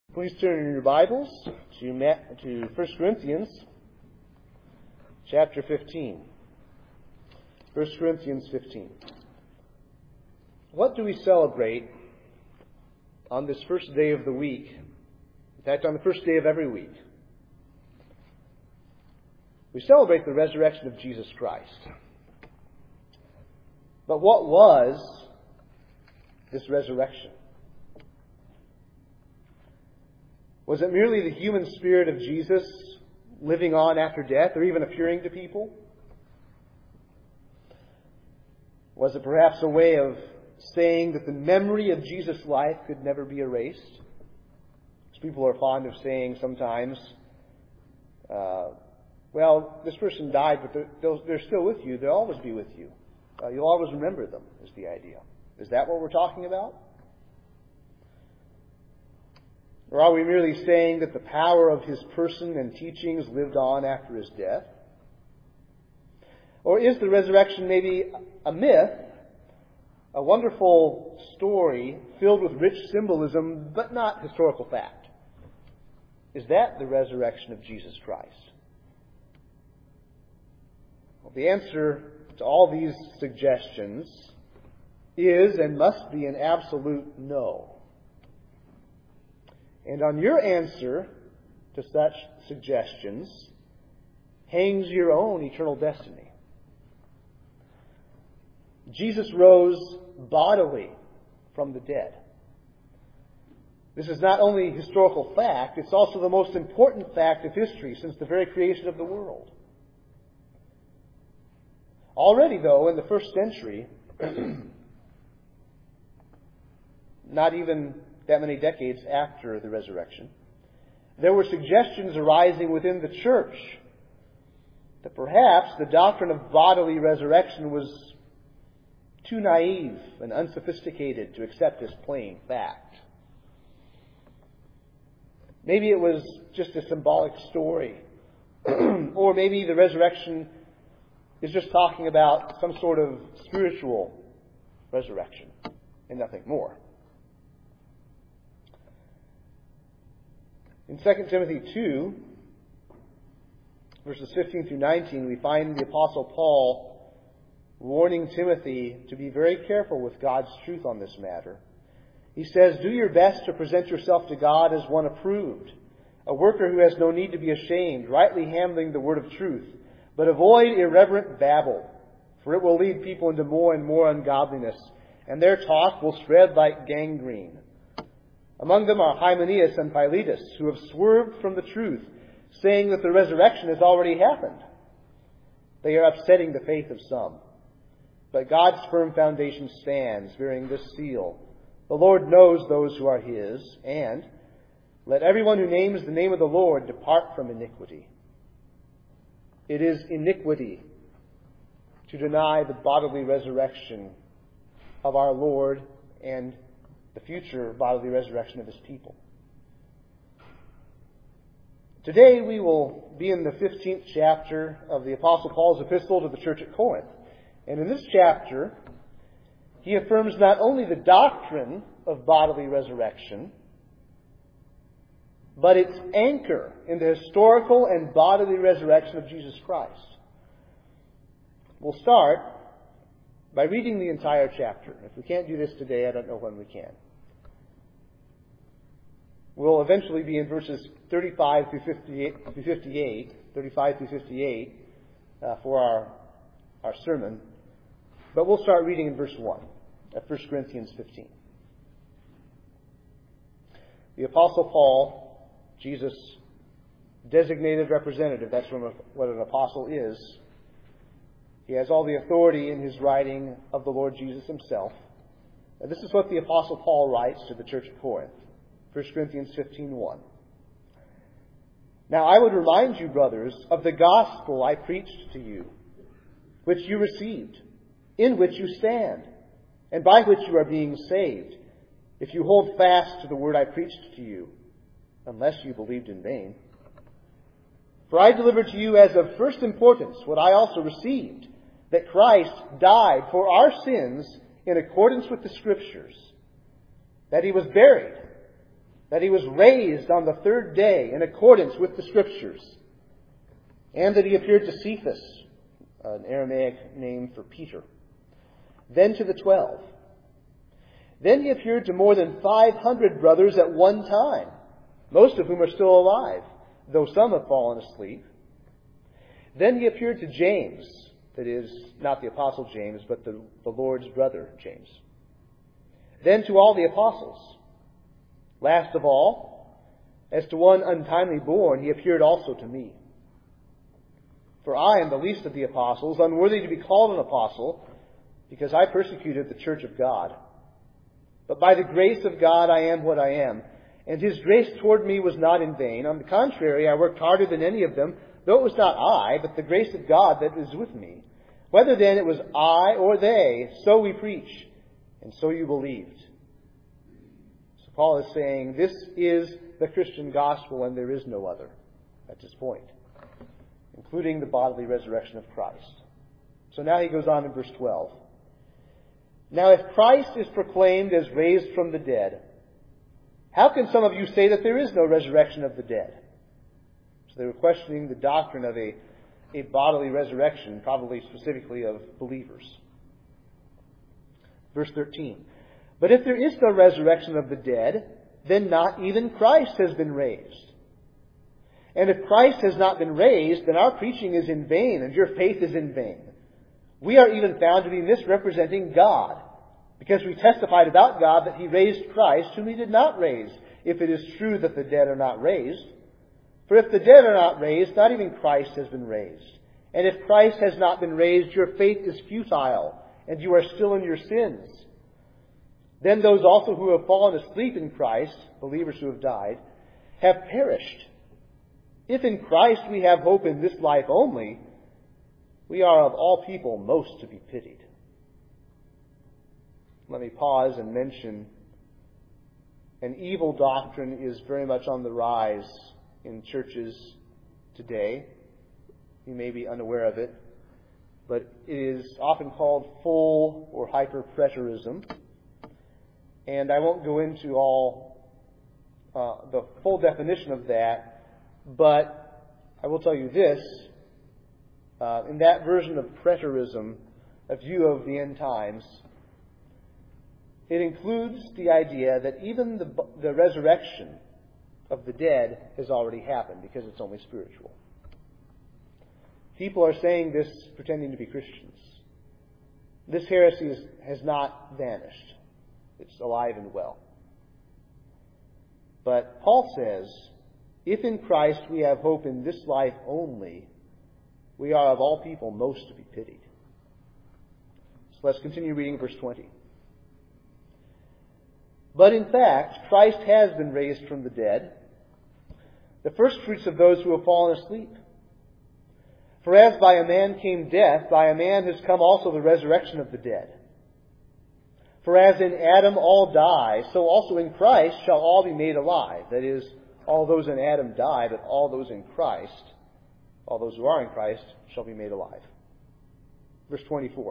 Please turn in your Bibles to 1 Corinthians chapter 15. 1 Corinthians 15. What do we celebrate on this first day of the week? In fact, on the first day of every week. We celebrate the resurrection of Jesus Christ. But what was this resurrection? Was it merely the human spirit of Jesus living on after death, or even appearing to people? Was it perhaps a way of saying that the memory of Jesus' life could never be erased? As people are fond of saying sometimes, well, this person died, but they're still with you. They'll always be with you. You'll always remember them, is the idea. Is that what we're talking about? Or are we merely saying that the power of his person and teachings lived on after his death? Or is the resurrection maybe a myth, a wonderful story filled with rich symbolism, but not historical fact? Is that the resurrection of Jesus Christ? Well, the answer to all these suggestions is and must be an absolute no. And on your answer to such suggestions hangs your own eternal destiny. Jesus rose bodily from the dead. This is not only historical fact, it's also the most important fact of history since the very creation of the world. Already, though, in the first century, not even that many decades after the resurrection, there were suggestions arising within the church that perhaps the doctrine of bodily resurrection was too naive and unsophisticated to accept as plain fact. Maybe it was just a symbolic story, or maybe the resurrection is just talking about some sort of spiritual resurrection and nothing more. In 2 Timothy 2, verses 15 through 19, we find the Apostle Paul warning Timothy to be very careful with God's truth on this matter. He says, "Do your best to present yourself to God as one approved, a worker who has no need to be ashamed, rightly handling the word of truth. But avoid irreverent babble, for it will lead people into more and more ungodliness, and their talk will spread like gangrene. Among them are Hymenaeus and Philetus, who have swerved from the truth, saying that the resurrection has already happened. They are upsetting the faith of some. But God's firm foundation stands, bearing this seal: the Lord knows those who are his, and let everyone who names the name of the Lord depart from iniquity." It is iniquity to deny the bodily resurrection of our Lord and the future bodily resurrection of his people. Today we will be in the 15th chapter of the Apostle Paul's epistle to the church at Corinth. And in this chapter, he affirms not only the doctrine of bodily resurrection, but its anchor in the historical and bodily resurrection of Jesus Christ. We'll start by reading the entire chapter. If we can't do this today, I don't know when we can. We'll eventually be in verses 35 through 58 for our sermon. But we'll start reading in verse 1 of 1 Corinthians 15. The Apostle Paul, Jesus' designated representative, that's what an apostle is. He has all the authority in his writing of the Lord Jesus himself. And this is what the Apostle Paul writes to the church at Corinth. 1 Corinthians 15:1. "Now I would remind you, brothers, of the gospel I preached to you, which you received, in which you stand, and by which you are being saved, if you hold fast to the word I preached to you, unless you believed in vain. For I delivered to you as of first importance what I also received, that Christ died for our sins in accordance with the Scriptures, that he was buried, that he was raised on the third day in accordance with the Scriptures, and that he appeared to Cephas, an Aramaic name for Peter, then to the 12. Then he appeared to more than 500 brothers at one time, most of whom are still alive, though some have fallen asleep. Then he appeared to James, that is, not the Apostle James, but the Lord's brother, James. Then to all the apostles. Last of all, as to one untimely born, he appeared also to me. For I am the least of the apostles, unworthy to be called an apostle, because I persecuted the church of God. But by the grace of God I am what I am, and his grace toward me was not in vain. On the contrary, I worked harder than any of them, though it was not I, but the grace of God that is with me. Whether then it was I or they, so we preach, and so you believed. So Paul is saying this is the Christian gospel and there is no other at this point, including the bodily resurrection of Christ. So now he goes on in verse 12. Now if Christ is proclaimed as raised from the dead, how can some of you say that there is no resurrection of the dead? So they were questioning the doctrine of a bodily resurrection, probably specifically of believers. Verse 13. But if there is no resurrection of the dead, then not even Christ has been raised. And if Christ has not been raised, then our preaching is in vain, and your faith is in vain. We are even found to be misrepresenting God, because we testified about God that he raised Christ, whom he did not raise, if it is true that the dead are not raised. For if the dead are not raised, not even Christ has been raised. And if Christ has not been raised, your faith is futile, and you are still in your sins. Then those also who have fallen asleep in Christ, believers who have died, have perished. If in Christ we have hope in this life only, we are of all people most to be pitied. Let me pause and mention an evil doctrine is very much on the rise in churches today. You may be unaware of it, but it is often called full or hyper-preterism. And I won't go into all the full definition of that, but I will tell you this. In that version of preterism, a view of the end times, it includes the idea that even the resurrection of the dead has already happened because it's only spiritual. People are saying this pretending to be Christians. This heresy has not vanished. It's alive and well. But Paul says, if in Christ we have hope in this life only, we are of all people most to be pitied. So let's continue reading verse 20. But in fact, Christ has been raised from the dead, the firstfruits of those who have fallen asleep. For as by a man came death, by a man has come also the resurrection of the dead. For as in Adam all die, so also in Christ shall all be made alive. That is, all those in Adam die, but all those in Christ, all those who are in Christ, shall be made alive. Verse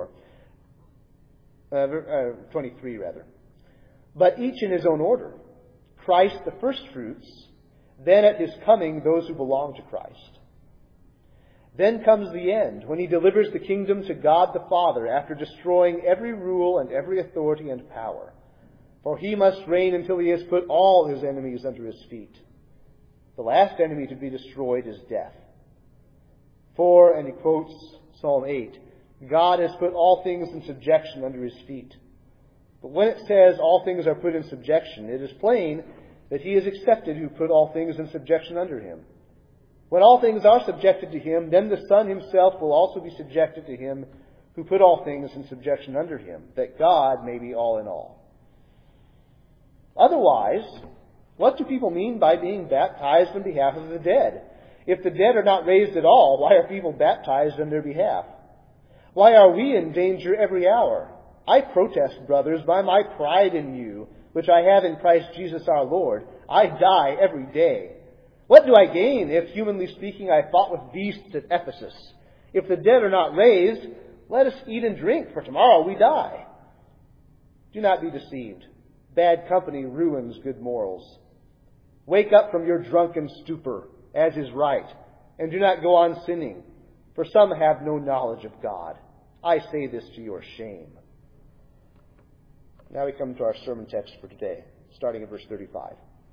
23 rather. But each in his own order. Christ the firstfruits, then at his coming those who belong to Christ. Then comes the end, when he delivers the kingdom to God the Father, after destroying every rule and every authority and power. For he must reign until he has put all his enemies under his feet. The last enemy to be destroyed is death. For, and he quotes Psalm 8, God has put all things in subjection under his feet. But when it says all things are put in subjection, it is plain that he is accepted who put all things in subjection under him. When all things are subjected to him, then the Son himself will also be subjected to him who put all things in subjection under him, that God may be all in all. Otherwise, what do people mean by being baptized on behalf of the dead? If the dead are not raised at all, why are people baptized on their behalf? Why are we in danger every hour? I protest, brothers, by my pride in you, which I have in Christ Jesus our Lord. I die every day. What do I gain if, humanly speaking, I fought with beasts at Ephesus? If the dead are not raised, let us eat and drink, for tomorrow we die. Do not be deceived. Bad company ruins good morals. Wake up from your drunken stupor, as is right, and do not go on sinning, for some have no knowledge of God. I say this to your shame. Now we come to our sermon text for today, starting at verse 35.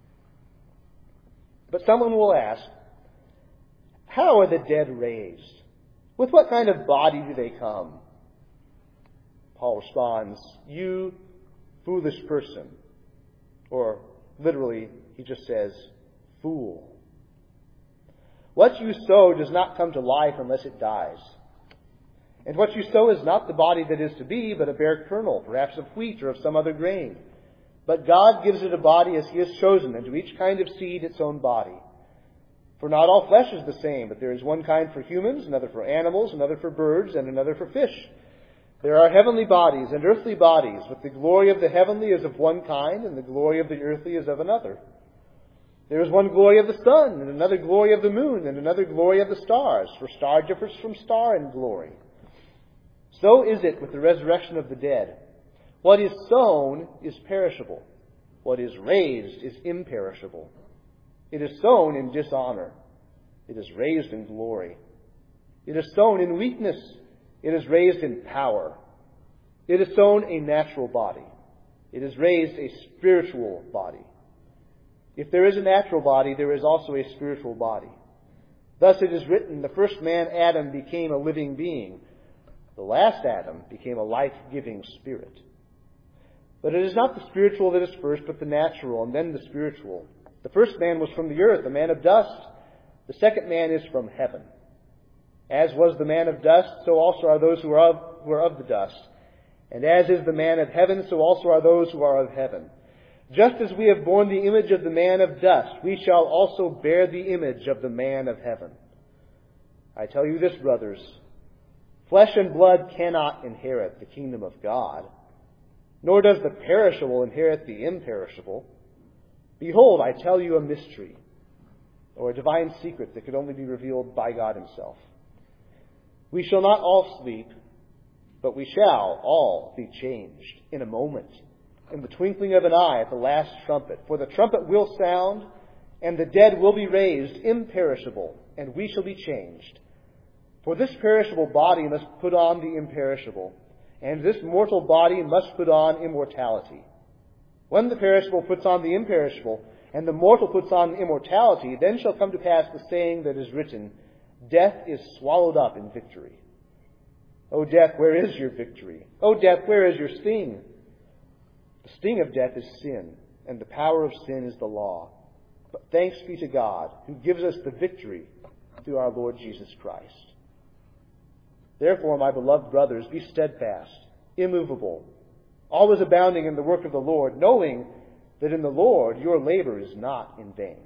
But someone will ask, how are the dead raised? With what kind of body do they come? Paul responds, you foolish person. Or literally, he just says, fool. What you sow does not come to life unless it dies. And what you sow is not the body that is to be, but a bare kernel, perhaps of wheat or of some other grain. But God gives it a body as He has chosen, and to each kind of seed its own body. For not all flesh is the same, but there is one kind for humans, another for animals, another for birds, and another for fish. There are heavenly bodies and earthly bodies, but the glory of the heavenly is of one kind, and the glory of the earthly is of another. There is one glory of the sun, and another glory of the moon, and another glory of the stars, for star differs from star in glory. So is it with the resurrection of the dead. What is sown is perishable. What is raised is imperishable. It is sown in dishonor. It is raised in glory. It is sown in weakness. It is raised in power. It is sown a natural body. It is raised a spiritual body. If there is a natural body, there is also a spiritual body. Thus it is written, the first man, Adam, became a living being. The last Adam became a life-giving spirit. But it is not the spiritual that is first, but the natural, and then the spiritual. The first man was from the earth, a man of dust. The second man is from heaven. As was the man of dust, so also are those who are of the dust. And as is the man of heaven, so also are those who are of heaven. Just as we have borne the image of the man of dust, we shall also bear the image of the man of heaven. I tell you this, brothers, flesh and blood cannot inherit the kingdom of God, nor does the perishable inherit the imperishable. Behold, I tell you a mystery, or a divine secret that could only be revealed by God Himself. We shall not all sleep, but we shall all be changed in a moment, in the twinkling of an eye at the last trumpet. For the trumpet will sound, and the dead will be raised imperishable, and we shall be changed. For this perishable body must put on the imperishable, and this mortal body must put on immortality. When the perishable puts on the imperishable, and the mortal puts on immortality, then shall come to pass the saying that is written, death is swallowed up in victory. O death, where is your victory? O death, where is your sting? The sting of death is sin, and the power of sin is the law. But thanks be to God, who gives us the victory through our Lord Jesus Christ. Therefore, my beloved brothers, be steadfast, immovable, always abounding in the work of the Lord, knowing that in the Lord your labor is not in vain.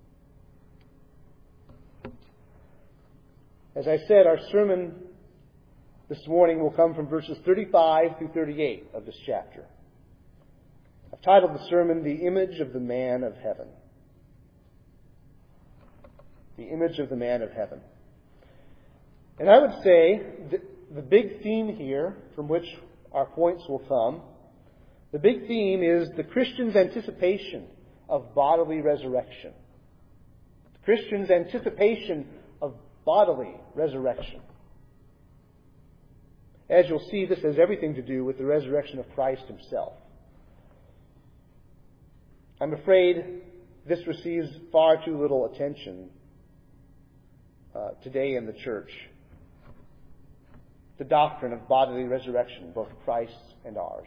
As I said, our sermon this morning will come from verses 35 through 38 of this chapter. I've titled the sermon, The Image of the Man of Heaven. The Image of the Man of Heaven. And I would say that the big theme here, from which our points will come, the big theme is the Christian's anticipation of bodily resurrection. The Christian's anticipation of bodily resurrection. As you'll see, this has everything to do with the resurrection of Christ Himself. I'm afraid this receives far too little attention today in the church. The doctrine of bodily resurrection, both Christ's and ours.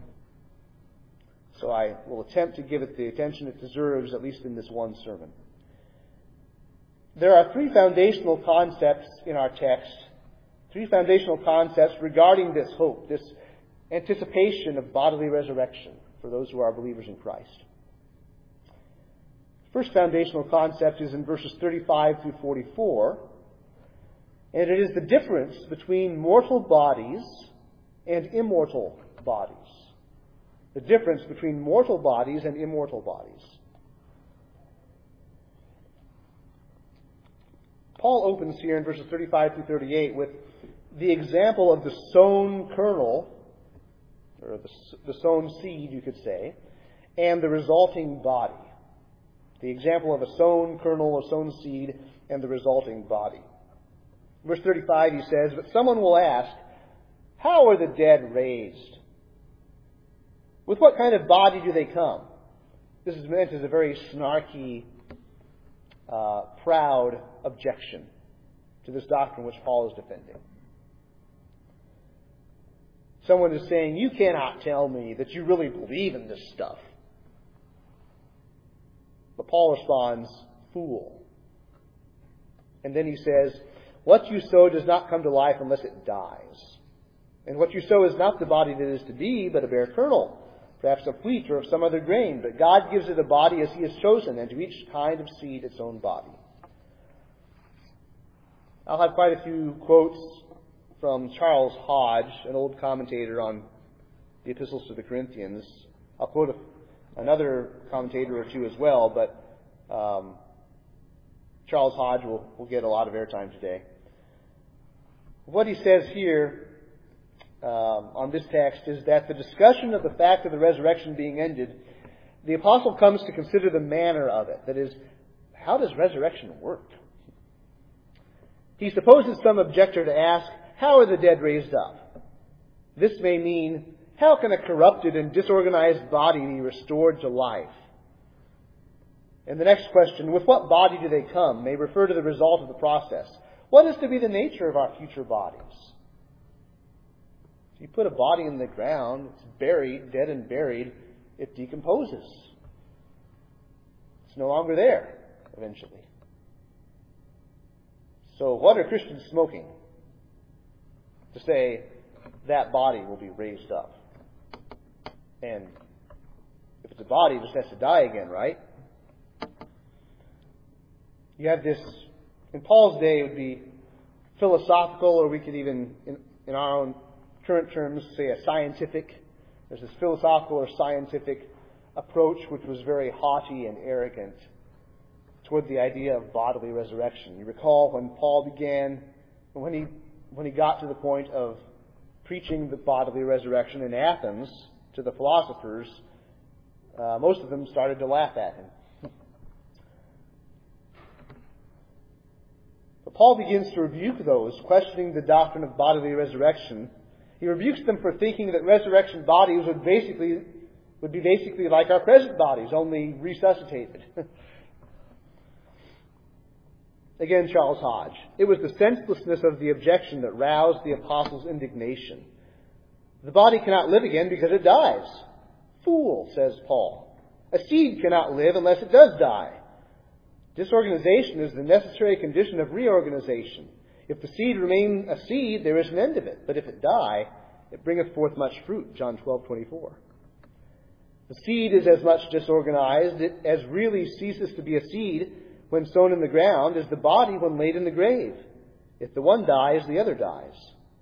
So I will attempt to give it the attention it deserves, at least in this one sermon. There are three foundational concepts in our text, three foundational concepts regarding this hope, this anticipation of bodily resurrection for those who are believers in Christ. First foundational concept is in verses 35 through 44, and it is the difference between mortal bodies and immortal bodies. The difference between mortal bodies and immortal bodies. Paul opens here in verses 35 through 38 with the example of the sown kernel, or the sown seed, you could say, and the resulting body. The example of a sown kernel, a sown seed, and the resulting body. Verse 35, he says, "But someone will ask, how are the dead raised? With what kind of body do they come?" This is meant as a very snarky, proud objection to this doctrine which Paul is defending. Someone is saying, "You cannot tell me that you really believe in this stuff." But Paul responds, "Fool." And then he says, "What you sow does not come to life unless it dies. And what you sow is not the body that is to be, but a bare kernel, perhaps of wheat or of some other grain. But God gives it a body as He has chosen, and to each kind of seed its own body." I'll have quite a few quotes from Charles Hodge, an old commentator on the Epistles to the Corinthians. I'll quote another commentator or two as well, but Charles Hodge will get a lot of airtime today. What he says here on this text is that the discussion of the fact of the resurrection being ended, the apostle comes to consider the manner of it. That is, how does resurrection work? He supposes some objector to ask, how are the dead raised up? This may mean, how can a corrupted and disorganized body be restored to life? And the next question, with what body do they come, may refer to the result of the process. What is to be the nature of our future bodies? If you put a body in the ground, it's buried, dead and buried, it decomposes. It's no longer there, eventually. So what are Christians smoking to say that body will be raised up? And if it's a body, it just has to die again, right? You have this, in Paul's day, it would be philosophical, or we could even, in our own current terms, say a scientific. There's this philosophical or scientific approach which was very haughty and arrogant toward the idea of bodily resurrection. You recall when Paul began, when he got to the point of preaching the bodily resurrection in Athens to the philosophers, most of them started to laugh at him. But Paul begins to rebuke those questioning the doctrine of bodily resurrection. He rebukes them for thinking that resurrection bodies would be basically like our present bodies, only resuscitated. Again, Charles Hodge. It was the senselessness of the objection that roused the apostle's indignation. The body cannot live again because it dies. Fool, says Paul. A seed cannot live unless it does die. Disorganization is the necessary condition of reorganization. If the seed remain a seed, there is an end of it. But if it die, it bringeth forth much fruit. John 12:24. The seed is as much disorganized as really ceases to be a seed when sown in the ground as the body when laid in the grave. If the one dies, the other dies.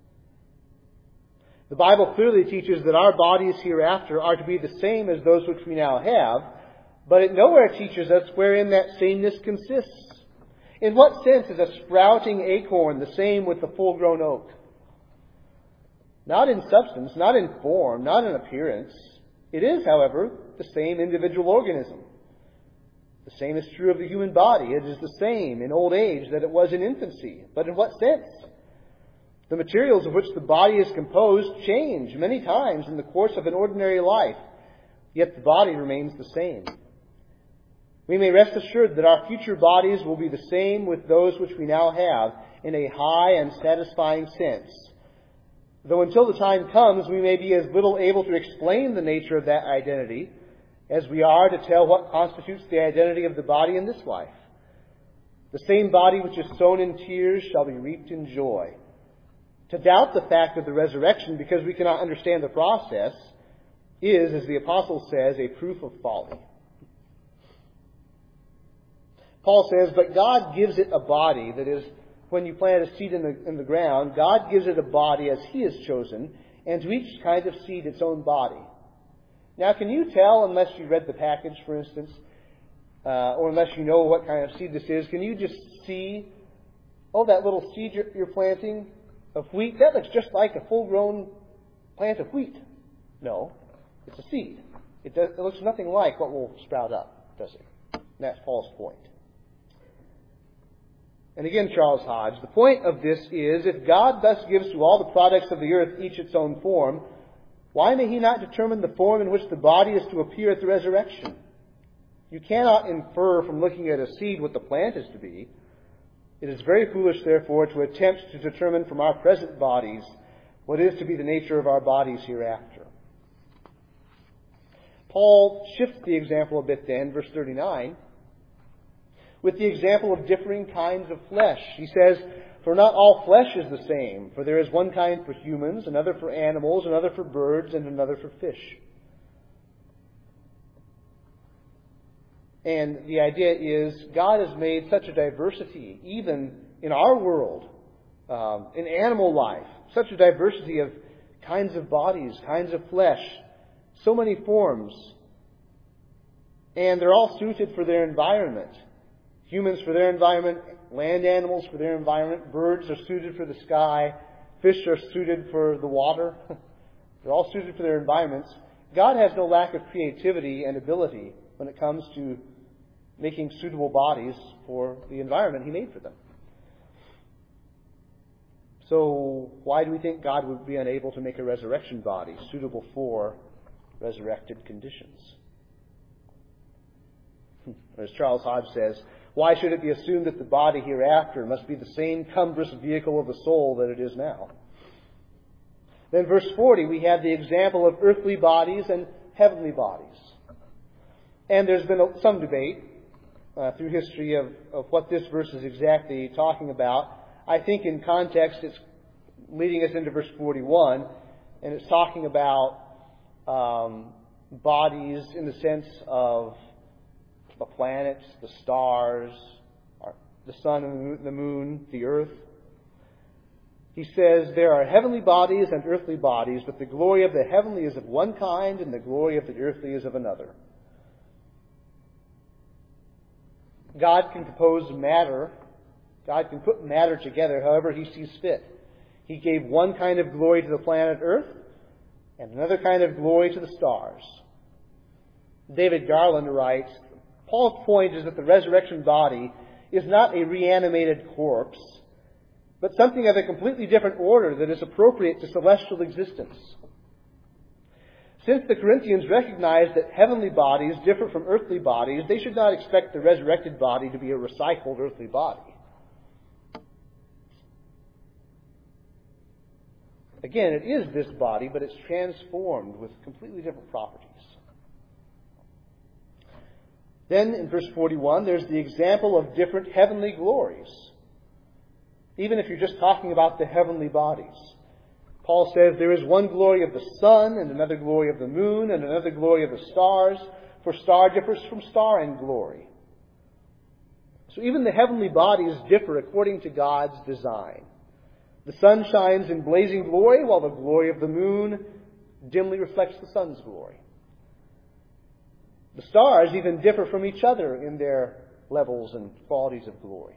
The Bible clearly teaches that our bodies hereafter are to be the same as those which we now have, but it nowhere teaches us wherein that sameness consists. In what sense is a sprouting acorn the same with the full-grown oak? Not in substance, not in form, not in appearance. It is, however, the same individual organism. The same is true of the human body. It is the same in old age that it was in infancy. But in what sense? The materials of which the body is composed change many times in the course of an ordinary life, yet the body remains the same. We may rest assured that our future bodies will be the same with those which we now have in a high and satisfying sense. Though until the time comes, we may be as little able to explain the nature of that identity as we are to tell what constitutes the identity of the body in this life. The same body which is sown in tears shall be reaped in joy. To doubt the fact of the resurrection because we cannot understand the process is, as the apostle says, a proof of folly. Paul says, but God gives it a body. That is, when you plant a seed in the ground, God gives it a body as He has chosen, and to each kind of seed its own body. Now, can you tell, unless you read the package, for instance, or unless you know what kind of seed this is, can you just see, that little seed you're planting of wheat, that looks just like a full-grown plant of wheat? No, it's a seed. It looks nothing like what will sprout up, does it? And that's Paul's point. And again, Charles Hodge, the point of this is, if God thus gives to all the products of the earth each its own form, why may he not determine the form in which the body is to appear at the resurrection? You cannot infer from looking at a seed what the plant is to be. It is very foolish, therefore, to attempt to determine from our present bodies what is to be the nature of our bodies hereafter. Paul shifts the example a bit then, verse 39, with the example of differing kinds of flesh. He says, "For not all flesh is the same, for there is one kind for humans, another for animals, another for birds, and another for fish." And the idea is, God has made such a diversity, even in our world, in animal life, such a diversity of kinds of bodies, kinds of flesh, so many forms. And they're all suited for their environment. Humans for their environment, land animals for their environment, birds are suited for the sky, fish are suited for the water. They're all suited for their environments. God has no lack of creativity and ability when it comes to making suitable bodies for the environment He made for them. So why do we think God would be unable to make a resurrection body suitable for resurrected conditions? As Charles Hodge says, why should it be assumed that the body hereafter must be the same cumbrous vehicle of the soul that it is now? Then verse 40, we have the example of earthly bodies and heavenly bodies. And there's been some debate through history of what this verse is exactly talking about. I think in context it's leading us into verse 41, and it's talking about bodies in the sense of the planets, the stars, the sun and the moon, the earth. He says, "There are heavenly bodies and earthly bodies, but the glory of the heavenly is of one kind, and the glory of the earthly is of another." God can compose matter. God can put matter together however He sees fit. He gave one kind of glory to the planet Earth and another kind of glory to the stars. David Garland writes, "Paul's point is that the resurrection body is not a reanimated corpse, but something of a completely different order that is appropriate to celestial existence. Since the Corinthians recognized that heavenly bodies differ from earthly bodies, they should not expect the resurrected body to be a recycled earthly body." Again, it is this body, but it's transformed with completely different properties. Then in verse 41, there's the example of different heavenly glories. Even if you're just talking about the heavenly bodies. Paul says there is one glory of the sun, and another glory of the moon, and another glory of the stars, for star differs from star in glory. So even the heavenly bodies differ according to God's design. The sun shines in blazing glory, while the glory of the moon dimly reflects the sun's glory. The stars even differ from each other in their levels and qualities of glory.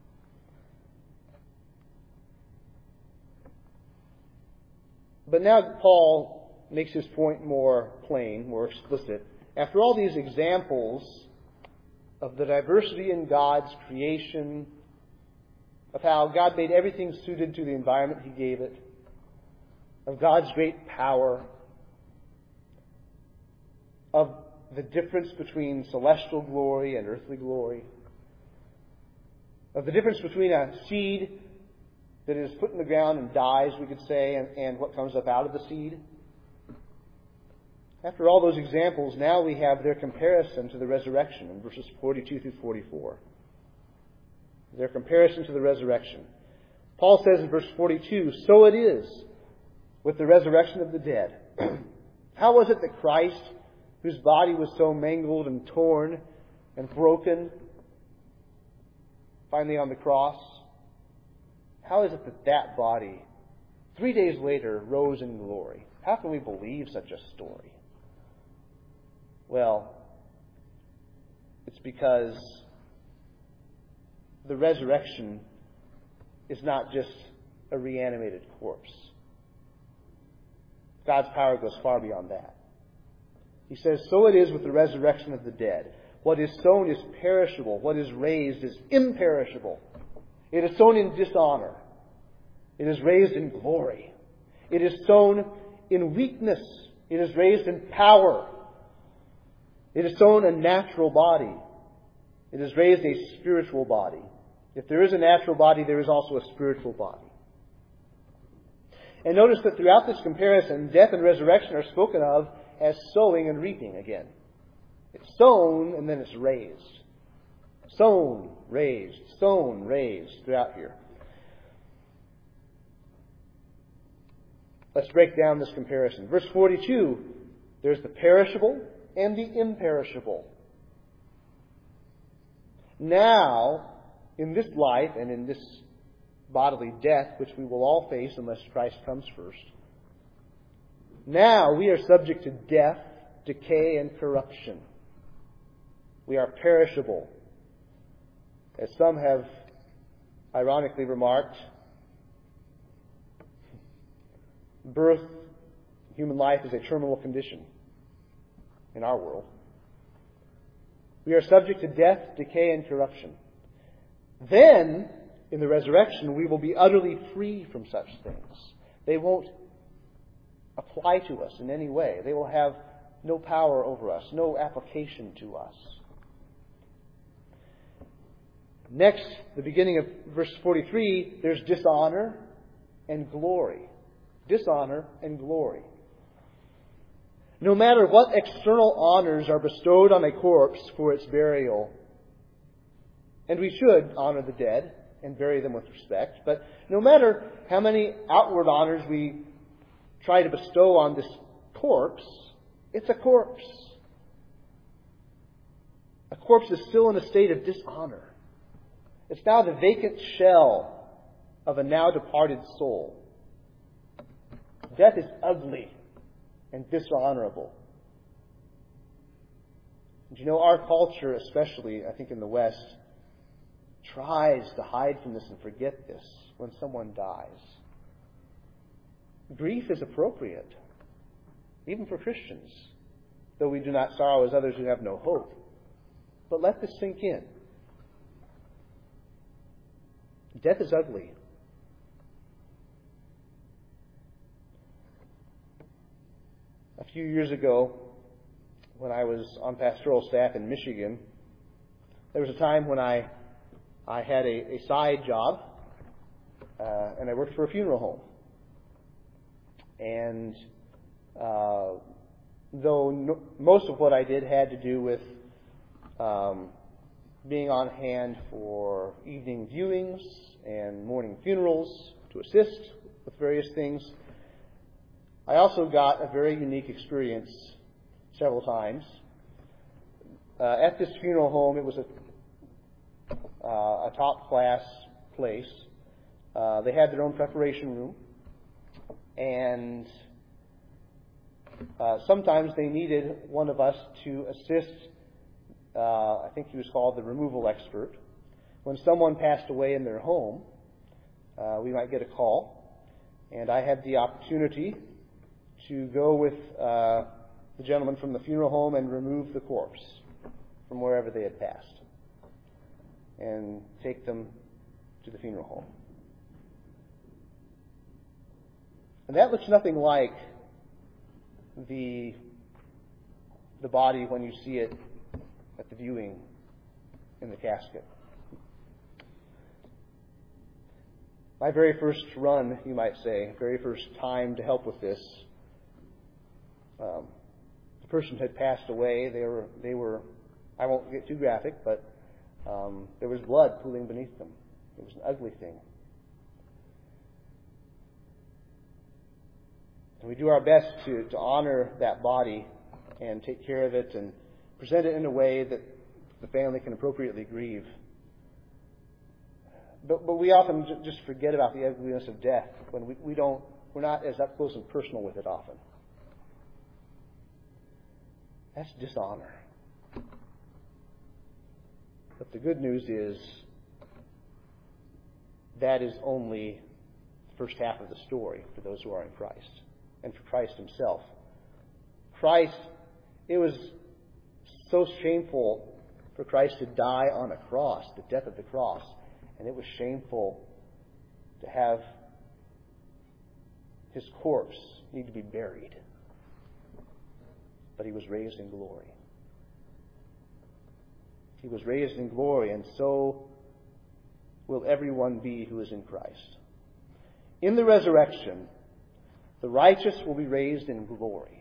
But now Paul makes his point more plain, more explicit. After all these examples of the diversity in God's creation, of how God made everything suited to the environment He gave it, of God's great power, of the difference between celestial glory and earthly glory, of the difference between a seed that is put in the ground and dies, we could say, and what comes up out of the seed. After all those examples, now we have their comparison to the resurrection in verses 42 through 44. Their comparison to the resurrection. Paul says in verse 42, "So it is with the resurrection of the dead. How was it that Christ, whose body was so mangled and torn and broken, finally on the cross, how is it that that body, 3 days later, rose in glory?" How can we believe such a story? Well, it's because the resurrection is not just a reanimated corpse. God's power goes far beyond that. He says, "So it is with the resurrection of the dead. What is sown is perishable. What is raised is imperishable. It is sown in dishonor. It is raised in glory. It is sown in weakness. It is raised in power. It is sown a natural body. It is raised a spiritual body. If there is a natural body, there is also a spiritual body. And notice that throughout this comparison, death and resurrection are spoken of as sowing and reaping again. It's sown and then it's raised. Sown, raised, throughout here. Let's break down this comparison. Verse 42, there's the perishable and the imperishable. Now, in this life and in this bodily death, which we will all face unless Christ comes first, now we are subject to death, decay, and corruption. We are perishable. As some have ironically remarked, birth, human life, is a terminal condition in our world. We are subject to death, decay, and corruption. Then, in the resurrection, we will be utterly free from such things. They won't apply to us in any way. They will have no power over us, no application to us. Next, the beginning of verse 43, there's dishonor and glory. Dishonor and glory. No matter what external honors are bestowed on a corpse for its burial, and we should honor the dead and bury them with respect, but no matter how many outward honors we try to bestow on this corpse, it's a corpse. A corpse is still in a state of dishonor. It's now the vacant shell of a now departed soul. Death is ugly and dishonorable. And you know, our culture, especially, I think in the West, tries to hide from this and forget this when someone dies. Grief is appropriate, even for Christians, though we do not sorrow as others who have no hope. But let this sink in. Death is ugly. A few years ago, when I was on pastoral staff in Michigan, there was a time when I had a side job, and I worked for a funeral home. And though most of what I did had to do with being on hand for evening viewings and morning funerals to assist with various things, I also got a very unique experience several times. At this funeral home, it was a top-class place. They had their own preparation room, and sometimes they needed one of us to assist. I think he was called the removal expert. When someone passed away in their home, we might get a call, and I had the opportunity to go with the gentleman from the funeral home and remove the corpse from wherever they had passed and take them to the funeral home. And that looks nothing like the body when you see it at the viewing in the casket. My very first run, you might say, very first time to help with this, the person had passed away. They were. I won't get too graphic, but there was blood pooling beneath them. It was an ugly thing. And we do our best to honor that body and take care of it and present it in a way that the family can appropriately grieve. But we often just forget about the ugliness of death when we're not as up close and personal with it often. That's dishonor. But the good news is that is only the first half of the story for those who are in Christ and for Christ himself. Christ, it was so shameful for Christ to die on a cross, the death of the cross. And it was shameful to have his corpse need to be buried. But he was raised in glory. He was raised in glory, and so will everyone be who is in Christ. In the resurrection, the righteous will be raised in glory.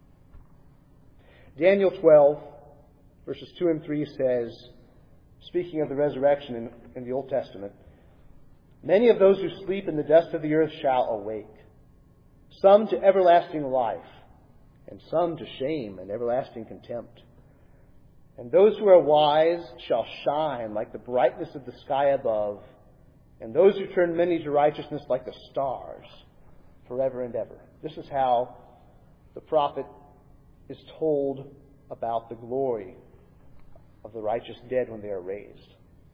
Daniel 12, verses 2 and 3 says, speaking of the resurrection in the Old Testament, "Many of those who sleep in the dust of the earth shall awake, some to everlasting life, and some to shame and everlasting contempt. And those who are wise shall shine like the brightness of the sky above, and those who turn many to righteousness like the stars forever and ever." This is how the prophet is told about the glory of the righteous dead when they are raised.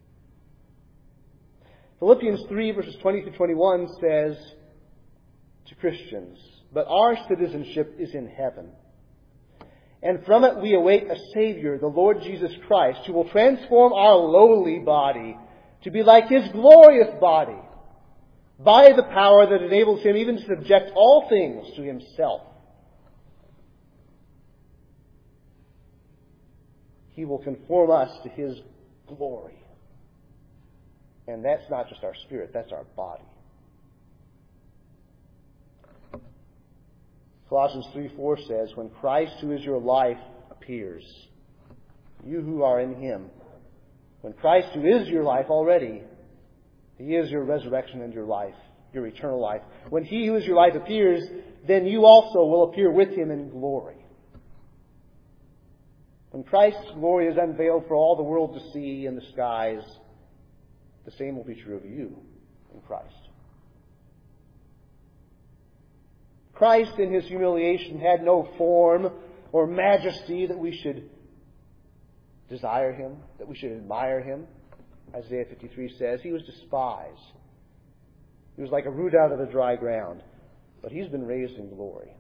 Philippians 3, verses 20 to 21 says to Christians, "But our citizenship is in heaven, and from it we await a Savior, the Lord Jesus Christ, who will transform our lowly body to be like His glorious body, by the power that enables Him even to subject all things to Himself. He will conform us to His glory." And that's not just our spirit, that's our body. Colossians 3:4 says, "When Christ, who is your life, appears, you who are in Him." When Christ, who is your life already, He is your resurrection and your life, your eternal life. When He who is your life appears, then you also will appear with Him in glory. When Christ's glory is unveiled for all the world to see in the skies, the same will be true of you in Christ. Christ in His humiliation had no form or majesty that we should desire Him, that we should admire Him. Isaiah 53 says He was despised. He was like a root out of the dry ground. But He's been raised in glory.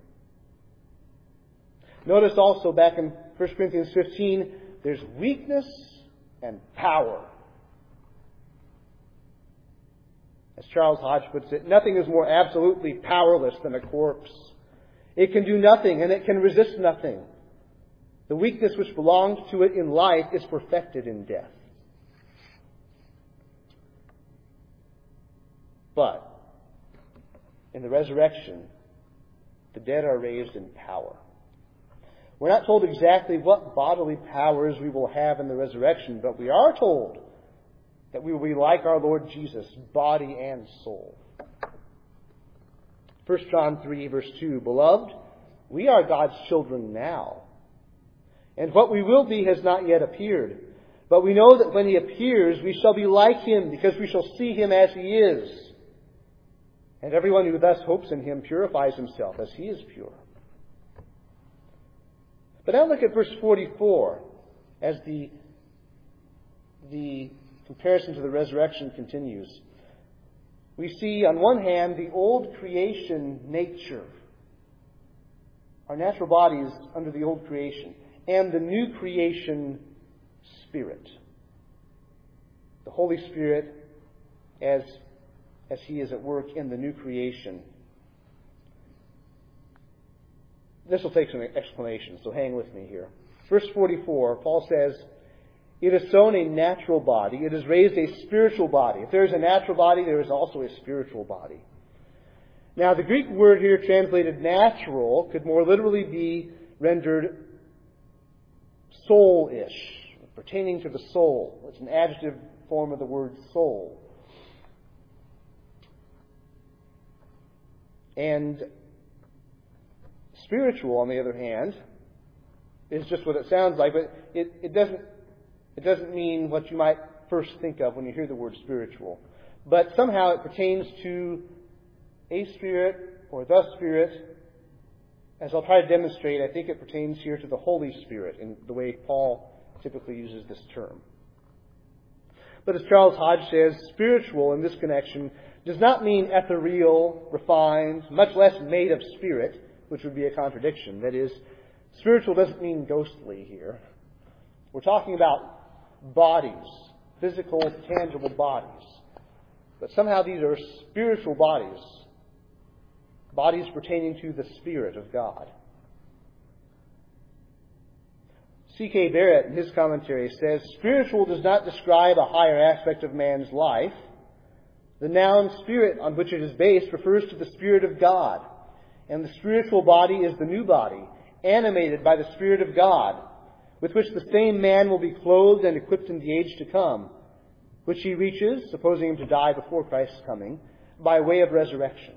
Notice also back in 1 Corinthians 15, there's weakness and power. As Charles Hodge puts it, nothing is more absolutely powerless than a corpse. It can do nothing and it can resist nothing. The weakness which belongs to it in life is perfected in death. But in the resurrection, the dead are raised in power. We're not told exactly what bodily powers we will have in the resurrection, but we are told that we will be like our Lord Jesus, body and soul. 1 John 3, verse 2, "Beloved, we are God's children now, and what we will be has not yet appeared. But we know that when He appears, we shall be like Him, because we shall see Him as He is. And everyone who thus hopes in Him purifies himself as He is pure." But now look at verse 44 as the comparison to the resurrection continues. We see on one hand the old creation nature, our natural bodies under the old creation, and the new creation spirit. The Holy Spirit as He is at work in the new creation. This will take some explanation, so hang with me here. Verse 44, Paul says, "It is sown a natural body. It is raised a spiritual body." If there is a natural body, there is also a spiritual body. Now, the Greek word here translated natural could more literally be rendered soul-ish, pertaining to the soul. It's an adjective form of the word soul. And spiritual, on the other hand, is just what it sounds like, but it doesn't mean what you might first think of when you hear the word spiritual. But somehow it pertains to a spirit or the Spirit. As I'll try to demonstrate, I think it pertains here to the Holy Spirit in the way Paul typically uses this term. But as Charles Hodge says, spiritual in this connection does not mean ethereal, refined, much less made of spirit, which would be a contradiction. That is, spiritual doesn't mean ghostly here. We're talking about bodies, physical, tangible bodies. But somehow these are spiritual bodies, bodies pertaining to the Spirit of God. C.K. Barrett, in his commentary, says, spiritual does not describe a higher aspect of man's life. The noun spirit on which it is based refers to the Spirit of God. And the spiritual body is the new body, animated by the Spirit of God, with which the same man will be clothed and equipped in the age to come, which he reaches, supposing him to die before Christ's coming, by way of resurrection.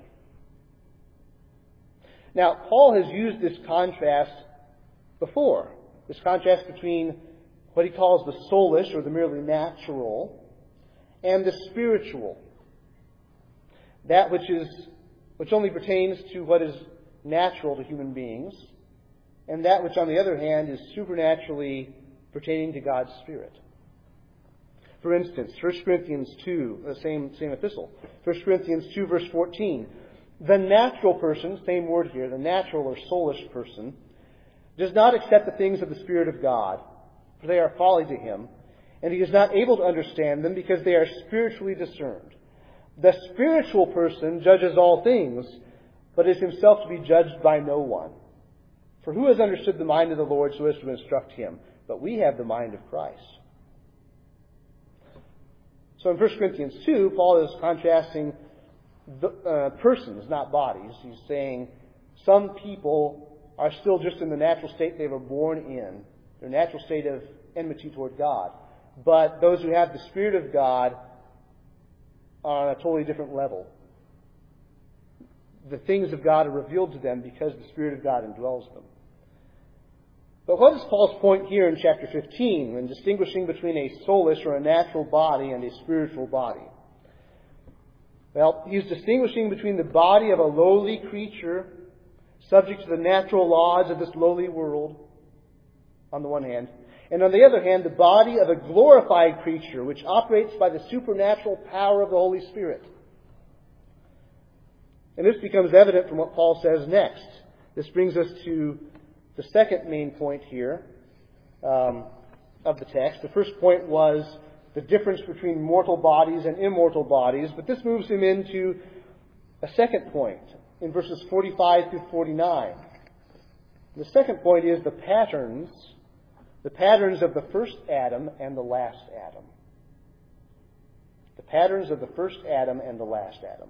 Now, Paul has used this contrast before. This contrast between what he calls the soulish, or the merely natural, and the spiritual. That which only pertains to what is natural to human beings, and that which, on the other hand, is supernaturally pertaining to God's Spirit. For instance, 1 Corinthians 2, the same epistle, 1 Corinthians 2, verse 14. The natural person, same word here, the natural or soulish person, does not accept the things of the Spirit of God, for they are folly to him, and he is not able to understand them because they are spiritually discerned. The spiritual person judges all things, but is himself to be judged by no one. For who has understood the mind of the Lord so as to instruct him? But we have the mind of Christ. So in 1 Corinthians 2, Paul is contrasting persons, not bodies. He's saying some people are still just in the natural state they were born in, their natural state of enmity toward God. But those who have the Spirit of God are on a totally different level. The things of God are revealed to them because the Spirit of God indwells them. But what is Paul's point here in chapter 15 when distinguishing between a soulish or a natural body and a spiritual body? Well, he's distinguishing between the body of a lowly creature subject to the natural laws of this lowly world, on the one hand, and on the other hand, the body of a glorified creature which operates by the supernatural power of the Holy Spirit. And this becomes evident from what Paul says next. This brings us to the second main point here of the text. The first point was the difference between mortal bodies and immortal bodies, but this moves him into a second point in verses 45 through 49. The second point is the patterns of the first Adam and the last Adam. The patterns of the first Adam and the last Adam.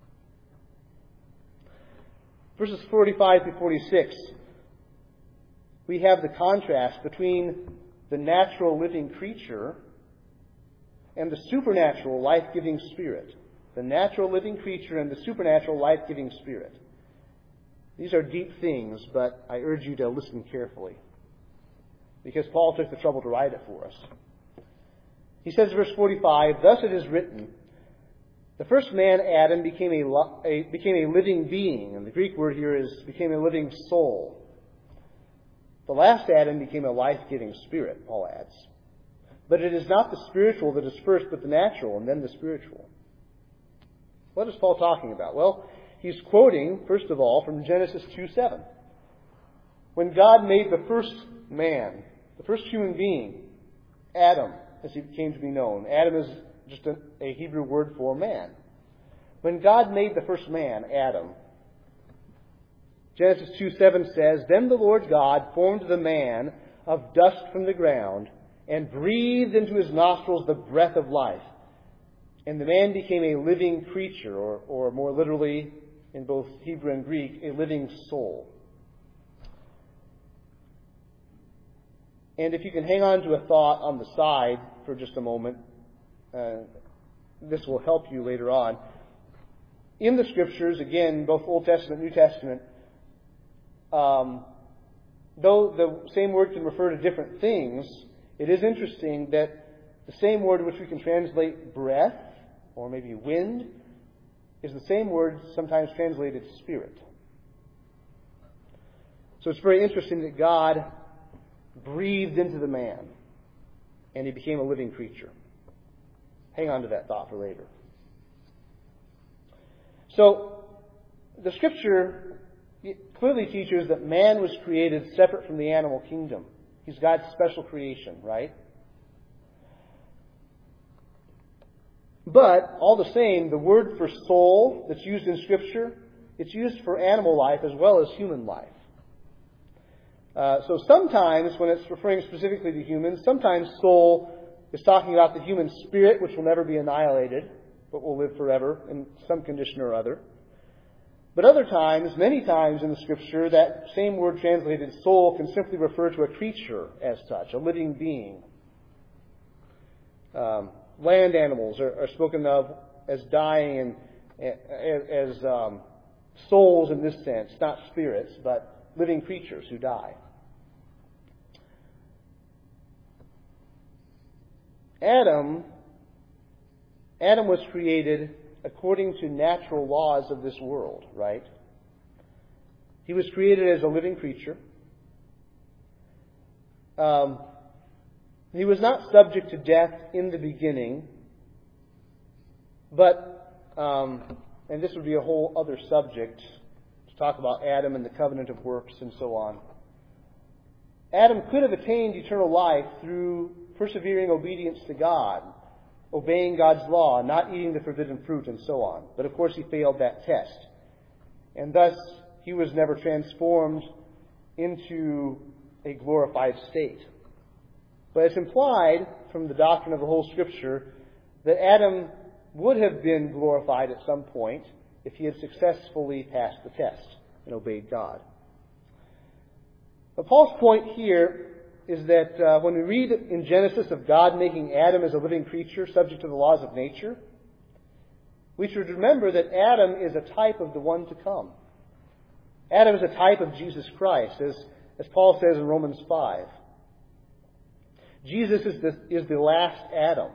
Verses 45 through 46, we have the contrast between the natural living creature and the supernatural life-giving Spirit. The natural living creature and the supernatural life-giving Spirit. These are deep things, but I urge you to listen carefully, because Paul took the trouble to write it for us. He says in verse 45, "Thus it is written, the first man, Adam, became a living being." And the Greek word here is became a living soul. The last Adam became a life-giving spirit, Paul adds. But it is not the spiritual that is first, but the natural, and then the spiritual. What is Paul talking about? Well, he's quoting, first of all, from Genesis 2:7. When God made the first man, the first human being, Adam, as he came to be known. Adam is just a Hebrew word for man. When God made the first man, Adam, Genesis 2:7 says, "Then the Lord God formed the man of dust from the ground and breathed into his nostrils the breath of life. And the man became a living creature," or more literally, in both Hebrew and Greek, a living soul. And if you can hang on to a thought on the side for just a moment, this will help you later on. In the Scriptures, again, both Old Testament and New Testament, though the same word can refer to different things, it is interesting that the same word which we can translate breath, or maybe wind, is the same word sometimes translated spirit. So it's very interesting that God breathed into the man, and he became a living creature. Hang on to that thought for later. So, the Scripture clearly teaches that man was created separate from the animal kingdom. He's God's special creation, right? But, all the same, the word for soul that's used in Scripture, it's used for animal life as well as human life. So sometimes, when it's referring specifically to humans, sometimes soul is talking about the human spirit, which will never be annihilated, but will live forever in some condition or other. But other times, many times in the Scripture, that same word translated soul can simply refer to a creature as such, a living being. Land animals are spoken of as dying and as souls in this sense, not spirits, but living creatures who die. Adam was created according to natural laws of this world, right? He was created as a living creature. He was not subject to death in the beginning, but, and this would be a whole other subject to talk about Adam and the covenant of works and so on. Adam could have attained eternal life through persevering obedience to God, obeying God's law, not eating the forbidden fruit, and so on. But of course he failed that test. And thus, he was never transformed into a glorified state. But it's implied from the doctrine of the whole Scripture that Adam would have been glorified at some point if he had successfully passed the test and obeyed God. But Paul's point here is that when we read in Genesis of God making Adam as a living creature subject to the laws of nature, we should remember that Adam is a type of the one to come. Adam is a type of Jesus Christ, as Paul says in Romans 5. Jesus is the last Adam.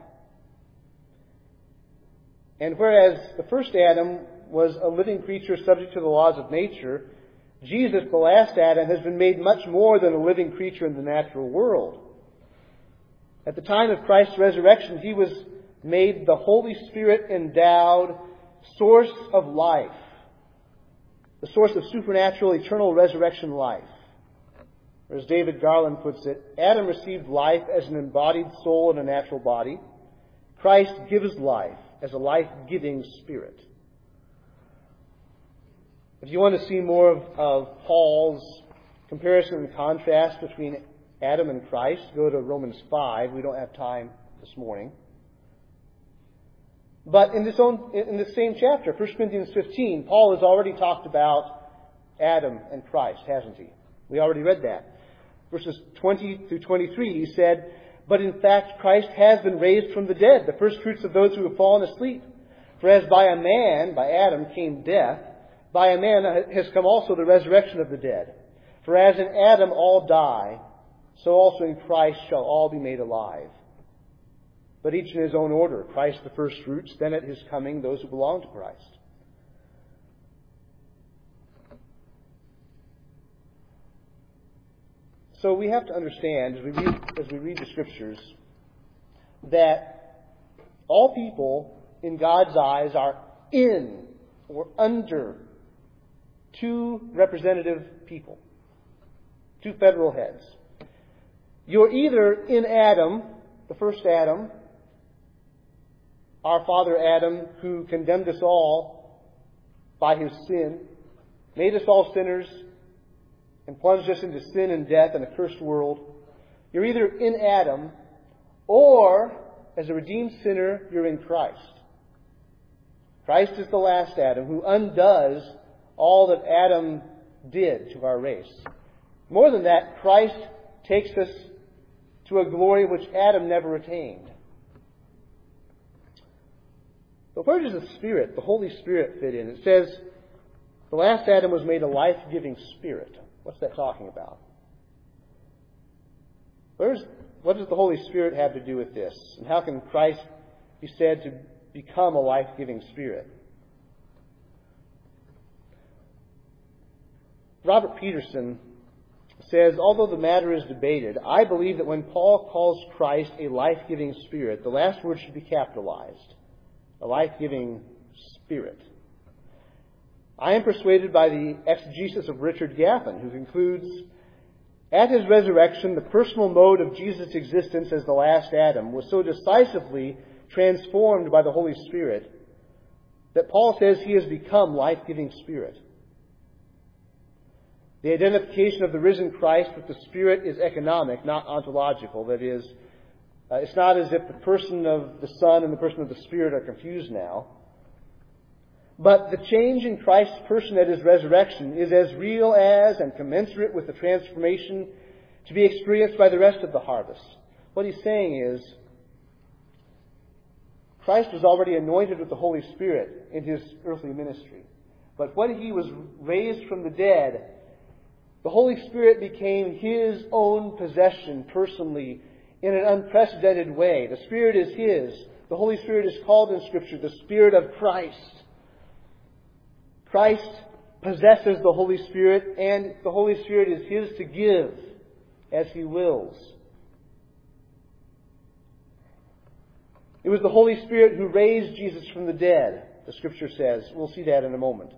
And whereas the first Adam was a living creature subject to the laws of nature, Jesus, the last Adam, has been made much more than a living creature in the natural world. At the time of Christ's resurrection, he was made the Holy Spirit endowed source of life, the source of supernatural, eternal resurrection life. Or as David Garland puts it, Adam received life as an embodied soul in a natural body. Christ gives life as a life-giving spirit. If you want to see more of Paul's comparison and contrast between Adam and Christ, go to Romans 5. We don't have time this morning. But in this same chapter, 1 Corinthians 15, Paul has already talked about Adam and Christ, hasn't he? We already read that. Verses 20 through 23, he said, "But in fact Christ has been raised from the dead, the first fruits of those who have fallen asleep. For as by a man, by Adam, came death, by a man has come also the resurrection of the dead. For as in Adam all die, so also in Christ shall all be made alive. But each in his own order, Christ the first fruits, then at his coming those who belong to Christ." So we have to understand, as we read the Scriptures, that all people in God's eyes are in or under two representative people, two federal heads. You're either in Adam, the first Adam, our father Adam, who condemned us all by his sin, made us all sinners, and plunged us into sin and death and a cursed world. You're either in Adam, or, as a redeemed sinner, you're in Christ. Christ is the last Adam, who undoes all that Adam did to our race. More than that, Christ takes us to a glory which Adam never attained. But where does the Spirit, the Holy Spirit, fit in? It says, the last Adam was made a life-giving spirit. What's that talking about? What does the Holy Spirit have to do with this? And how can Christ be said to become a life-giving spirit? Robert Peterson says, although the matter is debated, I believe that when Paul calls Christ a life-giving spirit, the last word should be capitalized. A life-giving spirit. I am persuaded by the exegesis of Richard Gaffin, who concludes, at his resurrection, the personal mode of Jesus' existence as the last Adam was so decisively transformed by the Holy Spirit, that Paul says he has become life-giving Spirit. The identification of the risen Christ with the Spirit is economic, not ontological. That is, it's not as if the person of the Son and the person of the Spirit are confused now. But the change in Christ's person at His resurrection is as real as and commensurate with the transformation to be experienced by the rest of the harvest. What he's saying is, Christ was already anointed with the Holy Spirit in His earthly ministry. But when He was raised from the dead, the Holy Spirit became His own possession personally in an unprecedented way. The Spirit is His. The Holy Spirit is called in Scripture the Spirit of Christ. Christ possesses the Holy Spirit, and the Holy Spirit is His to give as He wills. It was the Holy Spirit who raised Jesus from the dead, the Scripture says. We'll see that in a moment.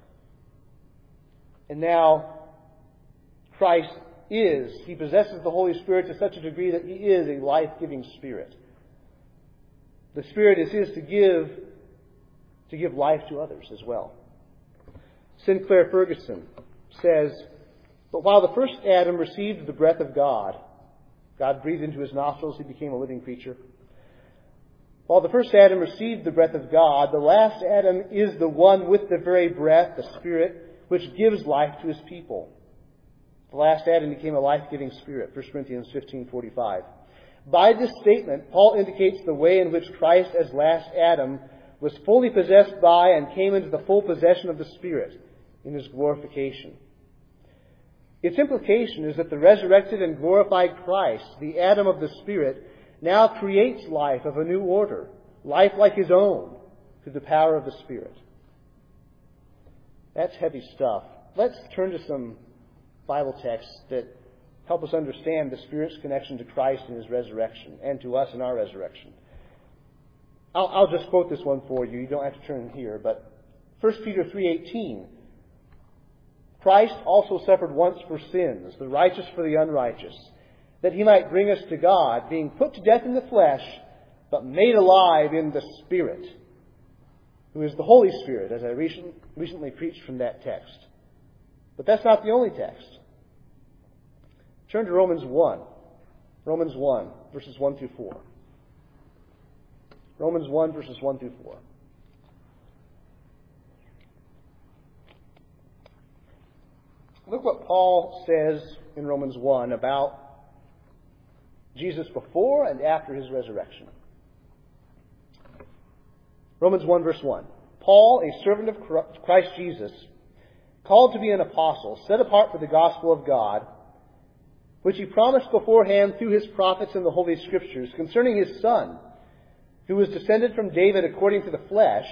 And now, Christ He possesses the Holy Spirit to such a degree that He is a life-giving Spirit. The Spirit is His to give life to others as well. Sinclair Ferguson says, "But while the first Adam received the breath of God, God breathed into his nostrils, he became a living creature. While the first Adam received the breath of God, the last Adam is the one with the very breath, the Spirit, which gives life to his people. The last Adam became a life-giving Spirit." 1 Corinthians 15:45. By this statement, Paul indicates the way in which Christ, as last Adam, was fully possessed by and came into the full possession of the Spirit in His glorification. Its implication is that the resurrected and glorified Christ, the Adam of the Spirit, now creates life of a new order, life like His own, through the power of the Spirit. That's heavy stuff. Let's turn to some Bible texts that help us understand the Spirit's connection to Christ and His resurrection, and to us in our resurrection. I'll just quote this one for you. You don't have to turn here, but 1 Peter 3:18. "Christ also suffered once for sins, the righteous for the unrighteous, that He might bring us to God, being put to death in the flesh, but made alive in the Spirit," who is the Holy Spirit, as I recently preached from that text. But that's not the only text. Turn to Romans 1. Romans 1, verses 1 through 4. Romans 1, verses 1 through 4. Look what Paul says in Romans 1 about Jesus before and after His resurrection. Romans 1, verse 1. "Paul, a servant of Christ Jesus, called to be an apostle, set apart for the gospel of God, which He promised beforehand through His prophets in the Holy Scriptures, concerning His Son, who was descended from David according to the flesh."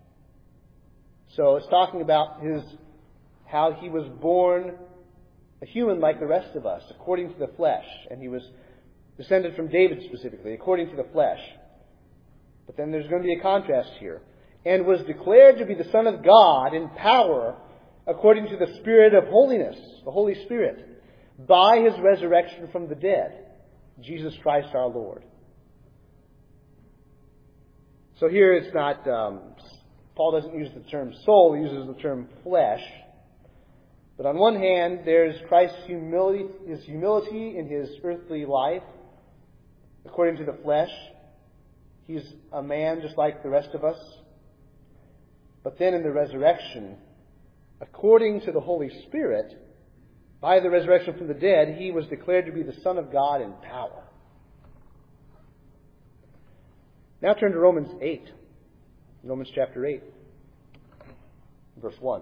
So it's talking about how He was born a human like the rest of us, according to the flesh. And He was descended from David specifically, according to the flesh. But then there's going to be a contrast here. "And was declared to be the Son of God in power, according to the Spirit of holiness," the Holy Spirit, "by His resurrection from the dead, Jesus Christ our Lord." So here it's not, Paul doesn't use the term soul, he uses the term flesh. But on one hand, there's Christ's humility in His earthly life, according to the flesh. He's a man just like the rest of us. But then in the resurrection, according to the Holy Spirit, by the resurrection from the dead, He was declared to be the Son of God in power. Now turn to Romans 8. Romans chapter 8, verse 1.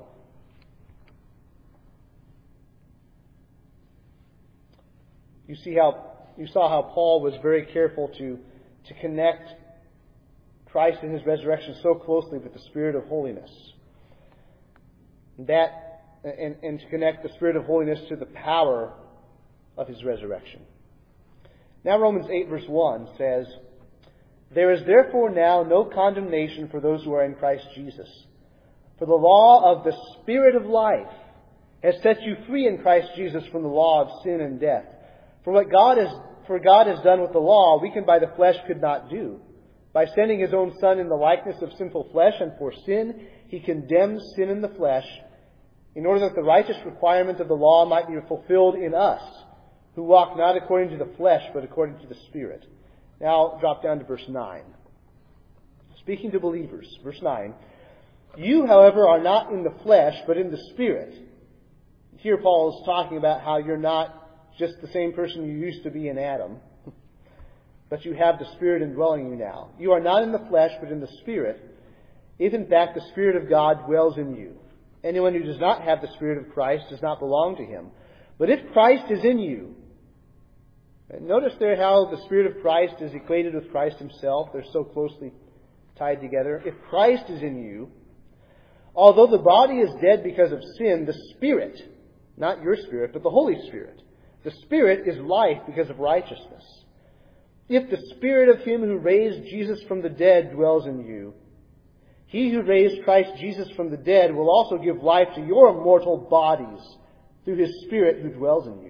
You saw how Paul was very careful to connect Christ and His resurrection so closely with the Spirit of holiness. And to connect the Spirit of holiness to the power of His resurrection. Now Romans 8 verse 1 says, "There is therefore now no condemnation for those who are in Christ Jesus. For the law of the Spirit of life has set you free in Christ Jesus from the law of sin and death. For God has done what the law, weakened by the flesh, could not do. By sending His own Son in the likeness of sinful flesh and for sin, He condemns sin in the flesh in order that the righteous requirement of the law might be fulfilled in us, who walk not according to the flesh, but according to the Spirit. Now drop down to verse 9. Speaking to believers, verse 9. You, however, are not in the flesh, but in the Spirit. Here Paul is talking about how you're not just the same person you used to be in Adam, but you have the Spirit indwelling you now. You are not in the flesh, but in the Spirit, if in fact the Spirit of God dwells in you. Anyone who does not have the Spirit of Christ does not belong to Him. But if Christ is in you, notice there how the Spirit of Christ is equated with Christ Himself. They're so closely tied together. If Christ is in you, although the body is dead because of sin, the Spirit, not your spirit, but the Holy Spirit, the Spirit is life because of righteousness. If the Spirit of Him who raised Jesus from the dead dwells in you, He who raised Christ Jesus from the dead will also give life to your mortal bodies through His Spirit who dwells in you.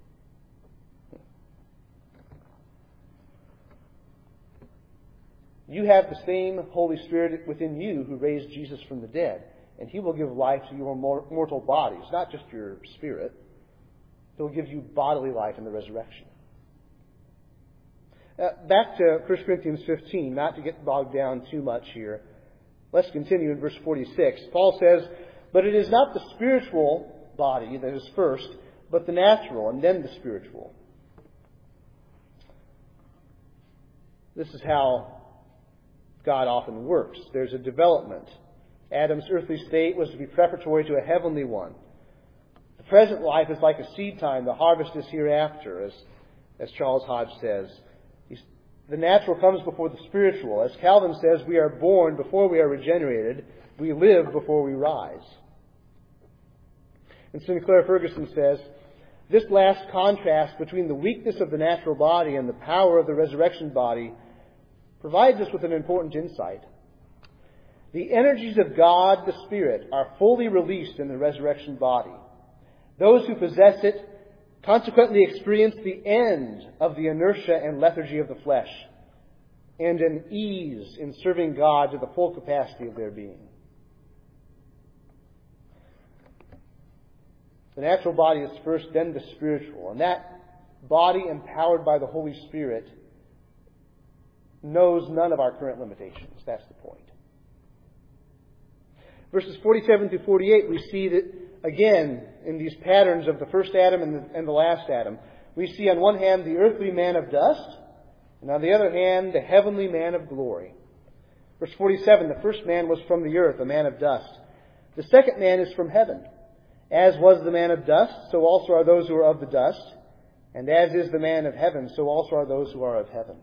You have the same Holy Spirit within you who raised Jesus from the dead, and He will give life to your mortal bodies, not just your spirit. He'll give you bodily life in the resurrection. Back to 1 Corinthians 15, not to get bogged down too much here. Let's continue in verse 46. Paul says, but it is not the spiritual body that is first, but the natural, and then the spiritual. This is how God often works. There's a development. Adam's earthly state was to be preparatory to a heavenly one. The present life is like a seed time. The harvest is hereafter, as Charles Hodge says. The natural comes before the spiritual. As Calvin says, we are born before we are regenerated. We live before we rise. And Sinclair Ferguson says, this last contrast between the weakness of the natural body and the power of the resurrection body provides us with an important insight. The energies of God, the Spirit, are fully released in the resurrection body. Those who possess it consequently experience the end of the inertia and lethargy of the flesh, and an ease in serving God to the full capacity of their being. The natural body is first, then the spiritual. And that body, empowered by the Holy Spirit, knows none of our current limitations. That's the point. Verses 47 to 48, we see that, again, in these patterns of the first Adam and the last Adam, we see on one hand the earthly man of dust, and on the other hand the heavenly man of glory. Verse 47, the first man was from the earth, a man of dust. The second man is from heaven. As was the man of dust, so also are those who are of the dust. And as is the man of heaven, so also are those who are of heaven.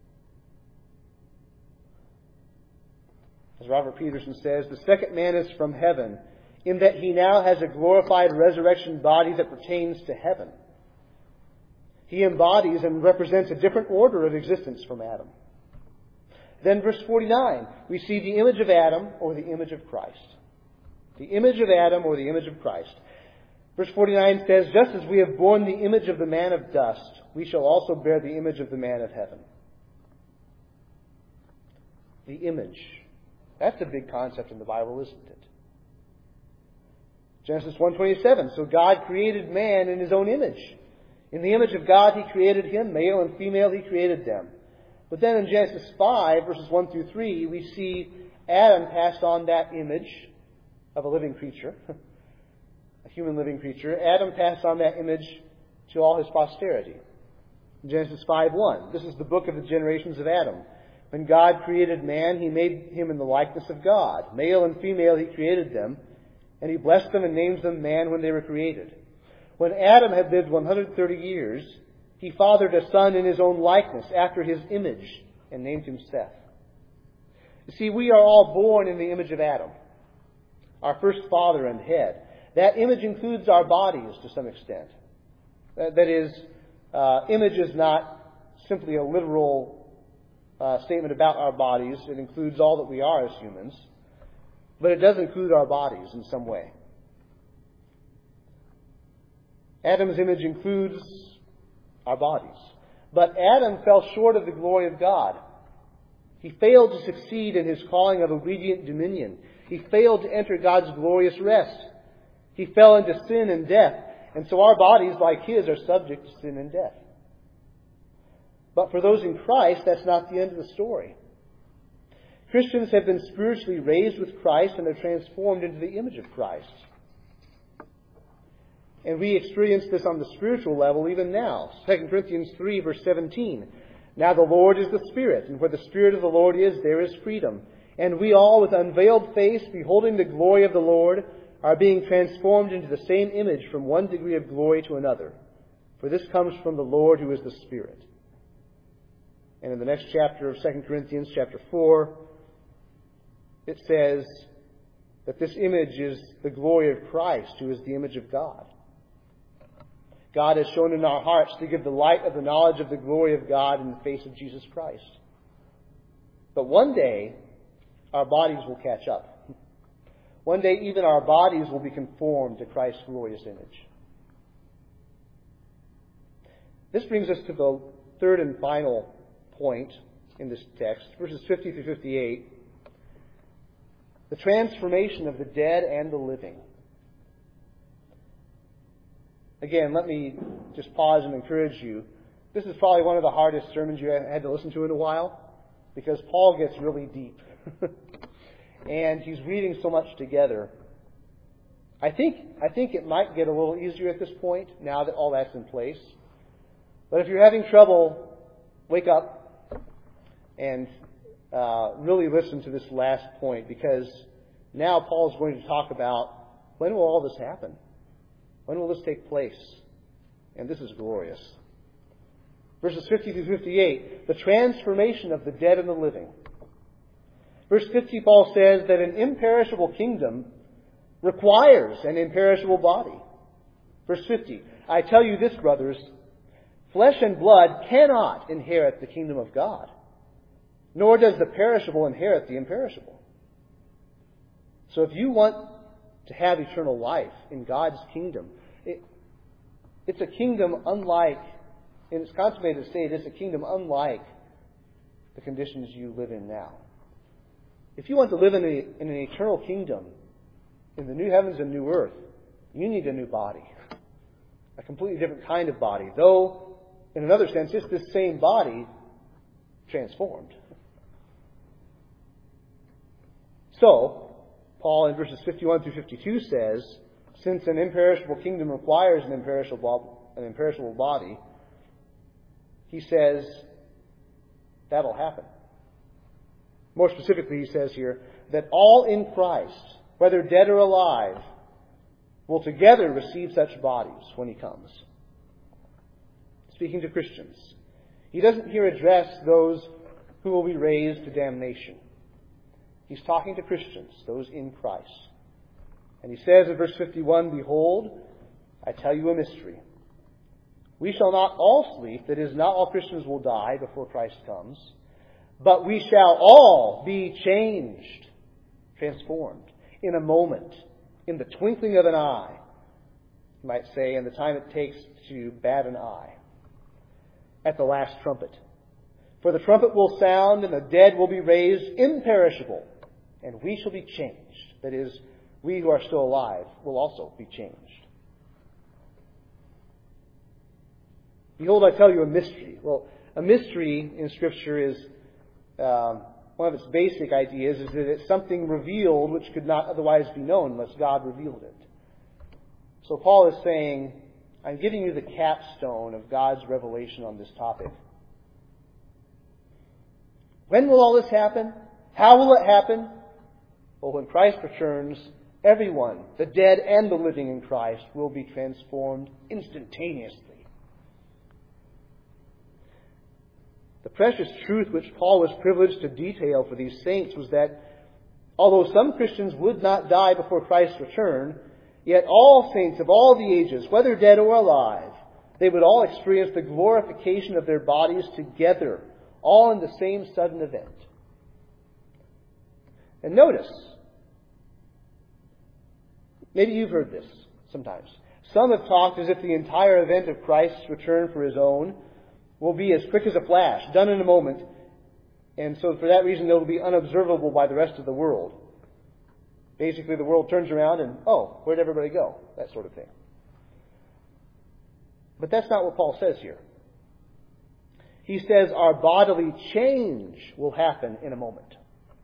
As Robert Peterson says, the second man is from heaven, in that he now has a glorified resurrection body that pertains to heaven. He embodies and represents a different order of existence from Adam. Then verse 49, we see the image of Adam or the image of Christ. The image of Adam or the image of Christ. Verse 49 says, just as we have borne the image of the man of dust, we shall also bear the image of the man of heaven. The image. That's a big concept in the Bible, isn't it? Genesis 1:27, so God created man in His own image. In the image of God He created him, male and female He created them. But then in Genesis 5, verses 1 through 3, we see Adam passed on that image of a living creature, a human living creature. Adam passed on that image to all his posterity. In Genesis 5:1, this is the book of the generations of Adam. When God created man, He made him in the likeness of God. Male and female He created them, and He blessed them and named them man when they were created. When Adam had lived 130 years, he fathered a son in his own likeness, after his image, and named him Seth. You see, we are all born in the image of Adam, our first father and head. That image includes our bodies to some extent. That is, image is not simply a literal statement about our bodies. It includes all that we are as humans. But it does include our bodies in some way. Adam's image includes our bodies. But Adam fell short of the glory of God. He failed to succeed in his calling of obedient dominion. He failed to enter God's glorious rest. He fell into sin and death. And so our bodies, like his, are subject to sin and death. But for those in Christ, that's not the end of the story. Christians have been spiritually raised with Christ and are transformed into the image of Christ. And we experience this on the spiritual level even now. 2 Corinthians 3, verse 17. Now the Lord is the Spirit, and where the Spirit of the Lord is, there is freedom. And we all, with unveiled face, beholding the glory of the Lord, are being transformed into the same image from one degree of glory to another. For this comes from the Lord who is the Spirit. And in the next chapter of 2 Corinthians, chapter 4, it says that this image is the glory of Christ, who is the image of God. God has shown in our hearts to give the light of the knowledge of the glory of God in the face of Jesus Christ. But one day, our bodies will catch up. One day, even our bodies will be conformed to Christ's glorious image. This brings us to the third and final point in this text, verses 50 through 58. The transformation of the dead and the living. Again, let me just pause and encourage you. This is probably one of the hardest sermons you had to listen to in a while, because Paul gets really deep. And he's reading so much together. I think it might get a little easier at this point, now that all that's in place. But if you're having trouble, wake up and really listen to this last point, because now Paul is going to talk about when will all this happen? When will this take place? And this is glorious. Verses 50 through 58, the transformation of the dead and the living. Verse 50, Paul says that an imperishable kingdom requires an imperishable body. Verse 50, I tell you this, brothers, flesh and blood cannot inherit the kingdom of God, nor does the perishable inherit the imperishable. So if you want to have eternal life in God's kingdom, it's a kingdom unlike, in its consummated state, it's a kingdom unlike the conditions you live in now. If you want to live in an eternal kingdom, in the new heavens and new earth, you need a new body. A completely different kind of body. Though, in another sense, it's this same body transformed. So, Paul in verses 51 through 52 says, since an imperishable kingdom requires an imperishable body, he says that'll happen. More specifically, he says here that all in Christ, whether dead or alive, will together receive such bodies when he comes. Speaking to Christians, he doesn't here address those who will be raised to damnation. He's talking to Christians, those in Christ. And he says in verse 51, behold, I tell you a mystery. We shall not all sleep, that is, not all Christians will die before Christ comes, but we shall all be changed, transformed, in a moment, in the twinkling of an eye, you might say, in the time it takes to bat an eye, at the last trumpet. For the trumpet will sound, and the dead will be raised imperishable, and we shall be changed. That is, we who are still alive will also be changed. Behold, I tell you a mystery. Well, a mystery in Scripture is, one of its basic ideas is that it's something revealed which could not otherwise be known unless God revealed it. So Paul is saying, I'm giving you the capstone of God's revelation on this topic. When will all this happen? How will it happen? Well, when Christ returns, everyone, the dead and the living in Christ, will be transformed instantaneously. The precious truth which Paul was privileged to detail for these saints was that although some Christians would not die before Christ's return, yet all saints of all the ages, whether dead or alive, they would all experience the glorification of their bodies together, all in the same sudden event. And notice, maybe you've heard this sometimes. Some have talked as if the entire event of Christ's return for his own will be as quick as a flash, done in a moment, And so for that reason, they'll be unobservable by the rest of the world. Basically, the world turns around and, oh, where'd everybody go? That sort of thing. But that's not what Paul says here. He says our bodily change will happen in a moment.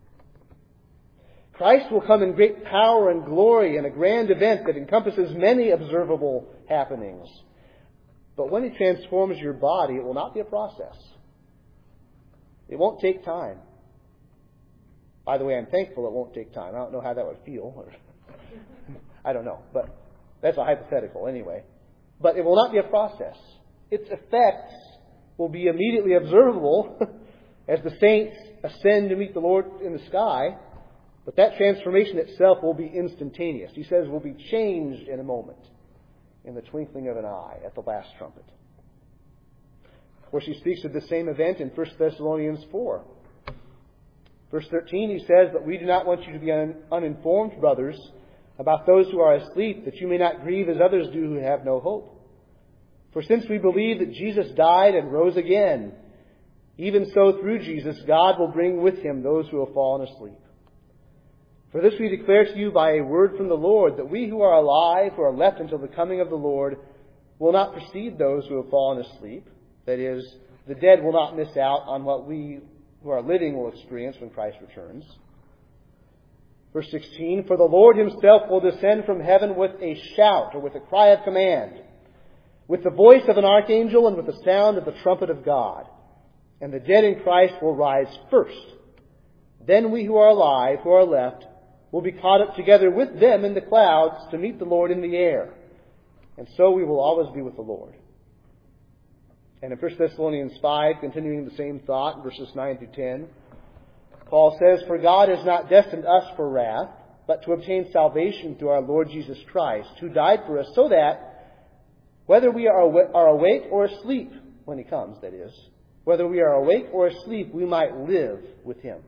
Christ will come in great power and glory in a grand event that encompasses many observable happenings. But when He transforms your body, it will not be a process. It won't take time. By the way, I'm thankful it won't take time. I don't know how that would feel. I don't know. But that's a hypothetical anyway. But it will not be a process. Its effects will be immediately observable as the saints ascend to meet the Lord in the sky. But that transformation itself will be instantaneous. He says will be changed in a moment, in the twinkling of an eye, at the last trumpet. Of course, he speaks of the same event in 1 Thessalonians 4. Verse 13, he says, "But we do not want you to be uninformed, brothers, about those who are asleep, that you may not grieve as others do who have no hope. For since we believe that Jesus died and rose again, even so through Jesus God will bring with Him those who have fallen asleep. For this we declare to you by a word from the Lord, that we who are alive, who are left until the coming of the Lord, will not precede those who have fallen asleep." That is, the dead will not miss out on what we who are living will experience when Christ returns. Verse 16, "For the Lord Himself will descend from heaven with a shout," or with a cry of command, "with the voice of an archangel and with the sound of the trumpet of God. And the dead in Christ will rise first. Then we who are alive, who are left, will be caught up together with them in the clouds to meet the Lord in the air. And so we will always be with the Lord." And in 1 Thessalonians 5, continuing the same thought, verses 9 through 10, Paul says, "For God has not destined us for wrath, but to obtain salvation through our Lord Jesus Christ, who died for us, so that, whether we are awake or asleep," when He comes, that is, "whether we are awake or asleep, we might live with Him."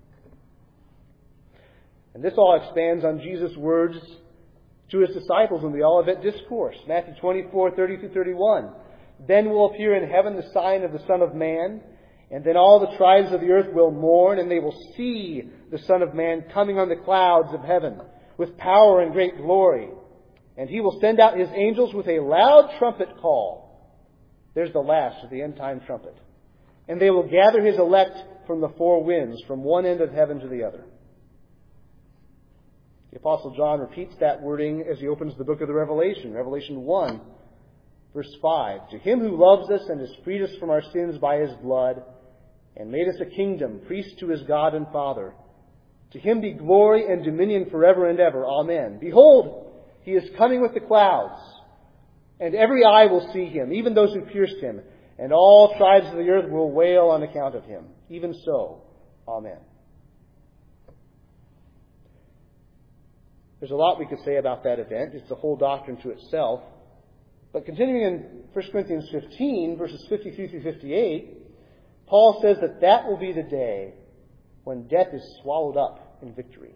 And this all expands on Jesus' words to His disciples in the Olivet Discourse, Matthew 24, 30 through 31. "Then will appear in heaven the sign of the Son of Man, and then all the tribes of the earth will mourn, and they will see the Son of Man coming on the clouds of heaven with power and great glory. And He will send out His angels with a loud trumpet call." There's the last of the end-time trumpet. "And they will gather His elect from the four winds, from one end of heaven to the other." The Apostle John repeats that wording as he opens the book of the Revelation. Revelation 1, verse 5. "To Him who loves us and has freed us from our sins by His blood, and made us a kingdom, priests to His God and Father. To Him be glory and dominion forever and ever. Amen. Behold, He is coming with the clouds, and every eye will see Him, even those who pierced Him, and all tribes of the earth will wail on account of Him. Even so, Amen." There's a lot we could say about that event. It's a whole doctrine to itself. But continuing in 1 Corinthians 15, verses 53 through 58, Paul says that that will be the day when death is swallowed up in victory.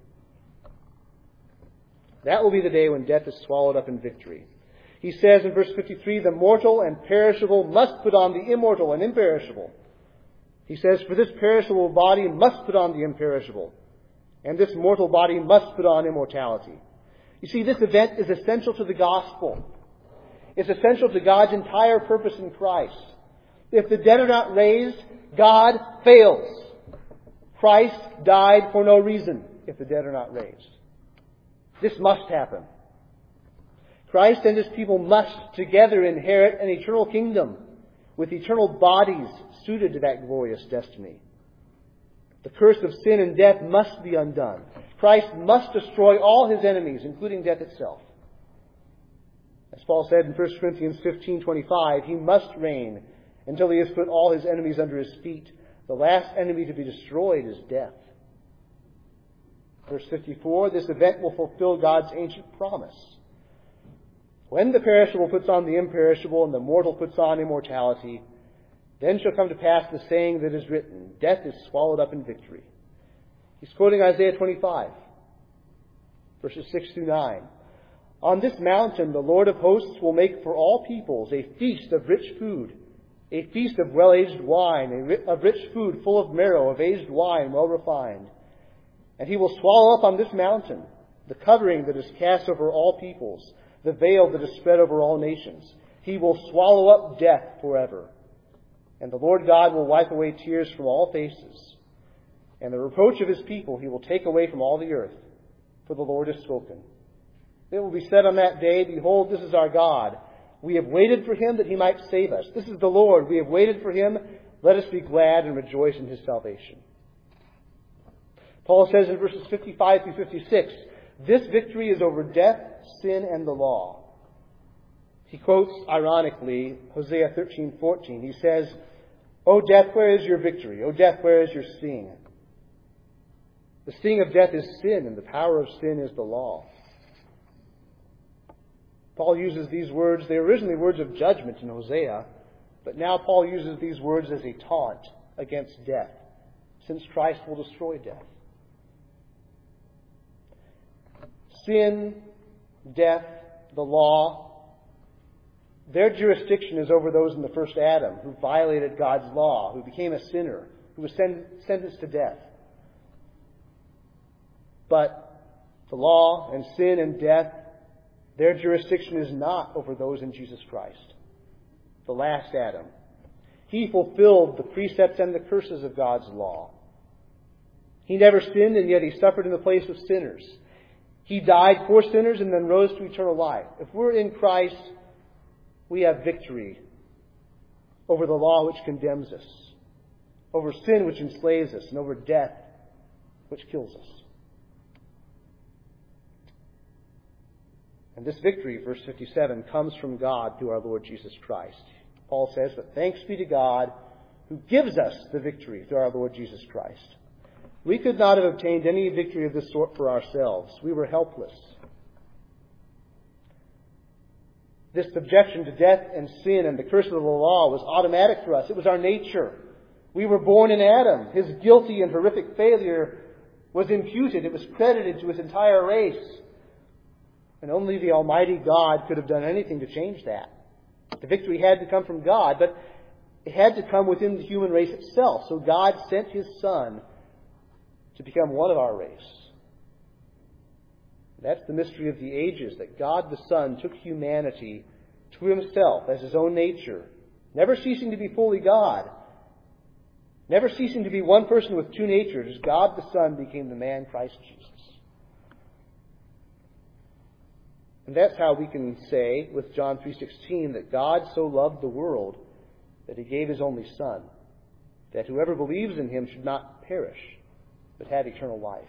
That will be the day when death is swallowed up in victory. He says in verse 53, "The mortal and perishable must put on the immortal and imperishable." He says, "For this perishable body must put on the imperishable, and this mortal body must put on immortality." You see, this event is essential to the gospel. It's essential to God's entire purpose in Christ. If the dead are not raised, God fails. Christ died for no reason if the dead are not raised. This must happen. Christ and His people must together inherit an eternal kingdom with eternal bodies suited to that glorious destiny. The curse of sin and death must be undone. Christ must destroy all His enemies, including death itself. As Paul said in 1 Corinthians 15:25, He must reign until He has put all His enemies under His feet. The last enemy to be destroyed is death. Verse 54, this event will fulfill God's ancient promise. When the perishable puts on the imperishable and the mortal puts on immortality, then shall come to pass the saying that is written, "Death is swallowed up in victory." He's quoting Isaiah 25, verses 6 through 9. "On this mountain the Lord of hosts will make for all peoples a feast of rich food, a feast of well-aged wine, of rich food full of marrow, of aged wine well refined. And he will swallow up on this mountain the covering that is cast over all peoples, the veil that is spread over all nations. He will swallow up death forever. And the Lord God will wipe away tears from all faces. And the reproach of his people he will take away from all the earth, for the Lord has spoken. It will be said on that day, Behold, this is our God. We have waited for him that he might save us. This is the Lord. We have waited for him. Let us be glad and rejoice in his salvation. Paul says in verses 55 through 56, this victory is over death, sin, and the law. He quotes, ironically, Hosea 13:14. He says, O death, where is your victory? O death, where is your sting? The sting of death is sin, and the power of sin is the law. Paul uses these words. They are originally words of judgment in Hosea, but now Paul uses these words as a taunt against death, since Christ will destroy death. Sin, death, the law, their jurisdiction is over those in the first Adam who violated God's law, who became a sinner, who was sentenced to death. But the law and sin and death, their jurisdiction is not over those in Jesus Christ, the last Adam. He fulfilled the precepts and the curses of God's law. He never sinned, and yet he suffered in the place of sinners. He died for sinners and then rose to eternal life. If we're in Christ, we have victory over the law which condemns us, over sin which enslaves us, and over death which kills us. And this victory, verse 57, comes from God through our Lord Jesus Christ. Paul says, but thanks be to God who gives us the victory through our Lord Jesus Christ. We could not have obtained any victory of this sort for ourselves. We were helpless. This subjection to death and sin and the curse of the law was automatic for us. It was our nature. We were born in Adam. His guilty and horrific failure was imputed. It was credited to his entire race. And only the Almighty God could have done anything to change that. The victory had to come from God, but it had to come within the human race itself. So God sent his Son to become one of our race. That's the mystery of the ages, that God the Son took humanity to himself as his own nature, never ceasing to be fully God, never ceasing to be one person with two natures. God the Son became the man Christ Jesus. And that's how we can say with John 3:16 that God so loved the world that he gave his only Son, that whoever believes in him should not perish, but have eternal life.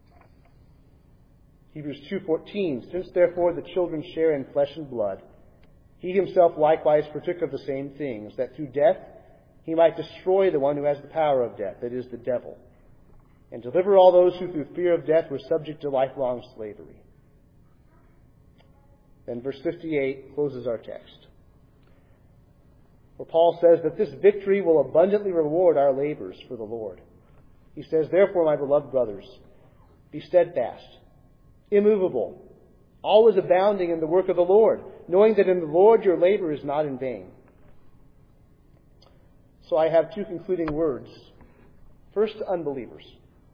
Hebrews 2:14, since therefore the children share in flesh and blood, he himself likewise partook of the same things, that through death he might destroy the one who has the power of death, that is, the devil, and deliver all those who through fear of death were subject to lifelong slavery. Then verse 58 closes our text, where Paul says that this victory will abundantly reward our labors for the Lord. He says, therefore, my beloved brothers, be steadfast, immovable, always abounding in the work of the Lord, knowing that in the Lord your labor is not in vain. So I have two concluding words. First, to unbelievers.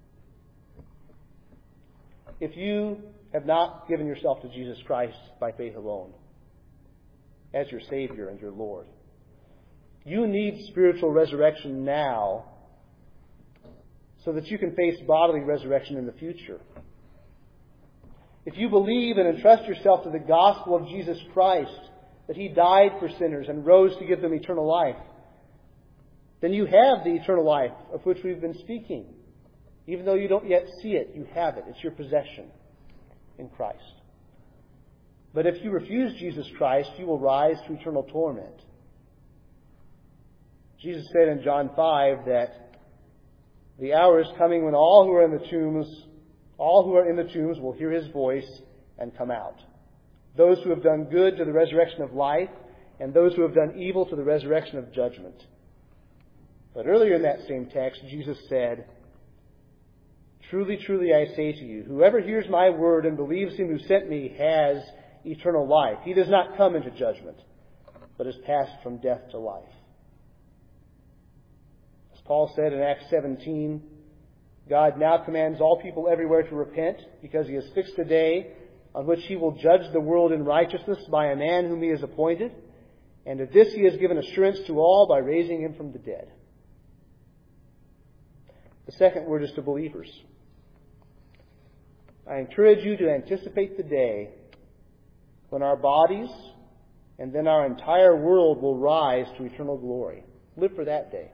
If you have not given yourself to Jesus Christ by faith alone, as your Savior and your Lord, you need spiritual resurrection now so that you can face bodily resurrection in the future. If you believe and entrust yourself to the gospel of Jesus Christ, that he died for sinners and rose to give them eternal life, then you have the eternal life of which we've been speaking. Even though you don't yet see it, you have it. It's your possession in Christ. But if you refuse Jesus Christ, you will rise to eternal torment. Jesus said in John 5 that the hour is coming when all who are in the tombs will hear his voice and come out. Those who have done good to the resurrection of life, and those who have done evil to the resurrection of judgment. But earlier in that same text, Jesus said, truly, truly, I say to you, whoever hears my word and believes him who sent me has eternal life. He does not come into judgment, but is passed from death to life. Paul said in Acts 17, God now commands all people everywhere to repent, because he has fixed a day on which he will judge the world in righteousness by a man whom he has appointed, and of this he has given assurance to all by raising him from the dead. The second word is to believers. I encourage you to anticipate the day when our bodies and then our entire world will rise to eternal glory. Live for that day.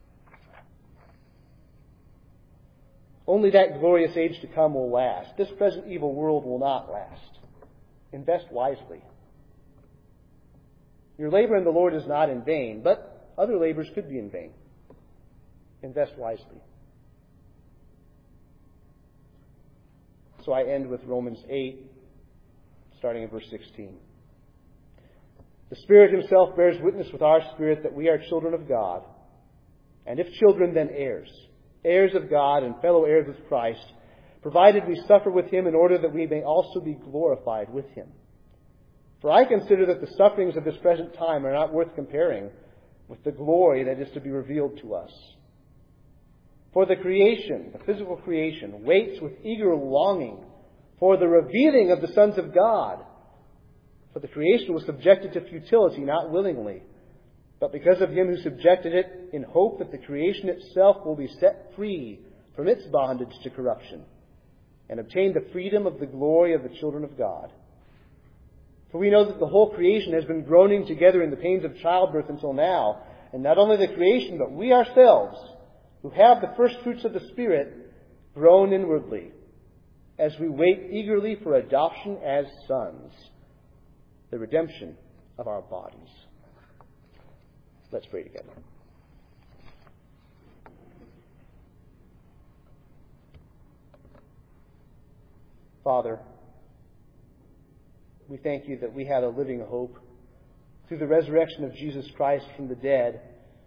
Only that glorious age to come will last. This present evil world will not last. Invest wisely. Your labor in the Lord is not in vain, but other labors could be in vain. Invest wisely. So I end with Romans 8, starting in verse 16. The Spirit himself bears witness with our spirit that we are children of God. And if children, then heirs. Heirs of God and fellow heirs with Christ, provided we suffer with him in order that we may also be glorified with him. For I consider that the sufferings of this present time are not worth comparing with the glory that is to be revealed to us. For the creation, the physical creation, waits with eager longing for the revealing of the sons of God. For the creation was subjected to futility, not willingly, but because of him who subjected it, in hope that the creation itself will be set free from its bondage to corruption, and obtain the freedom of the glory of the children of God. For we know that the whole creation has been groaning together in the pains of childbirth until now, and not only the creation, but we ourselves, who have the first fruits of the Spirit, groan inwardly, as we wait eagerly for adoption as sons, the redemption of our bodies. Let's pray together. Father, we thank you that we have a living hope through the resurrection of Jesus Christ from the dead.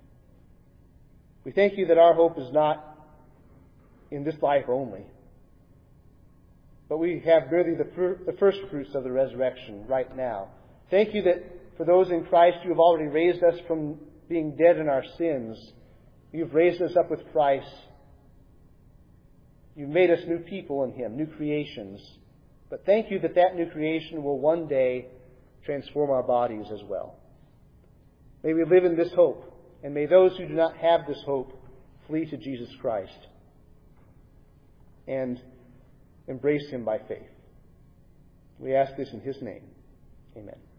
We thank you that our hope is not in this life only, but we have merely the first fruits of the resurrection right now. Thank you that for those in Christ, you have already raised us from being dead in our sins. You've raised us up with Christ. You've made us new people in him, new creations. But thank you that that new creation will one day transform our bodies as well. May we live in this hope, and may those who do not have this hope flee to Jesus Christ and embrace him by faith. We ask this in his name. Amen.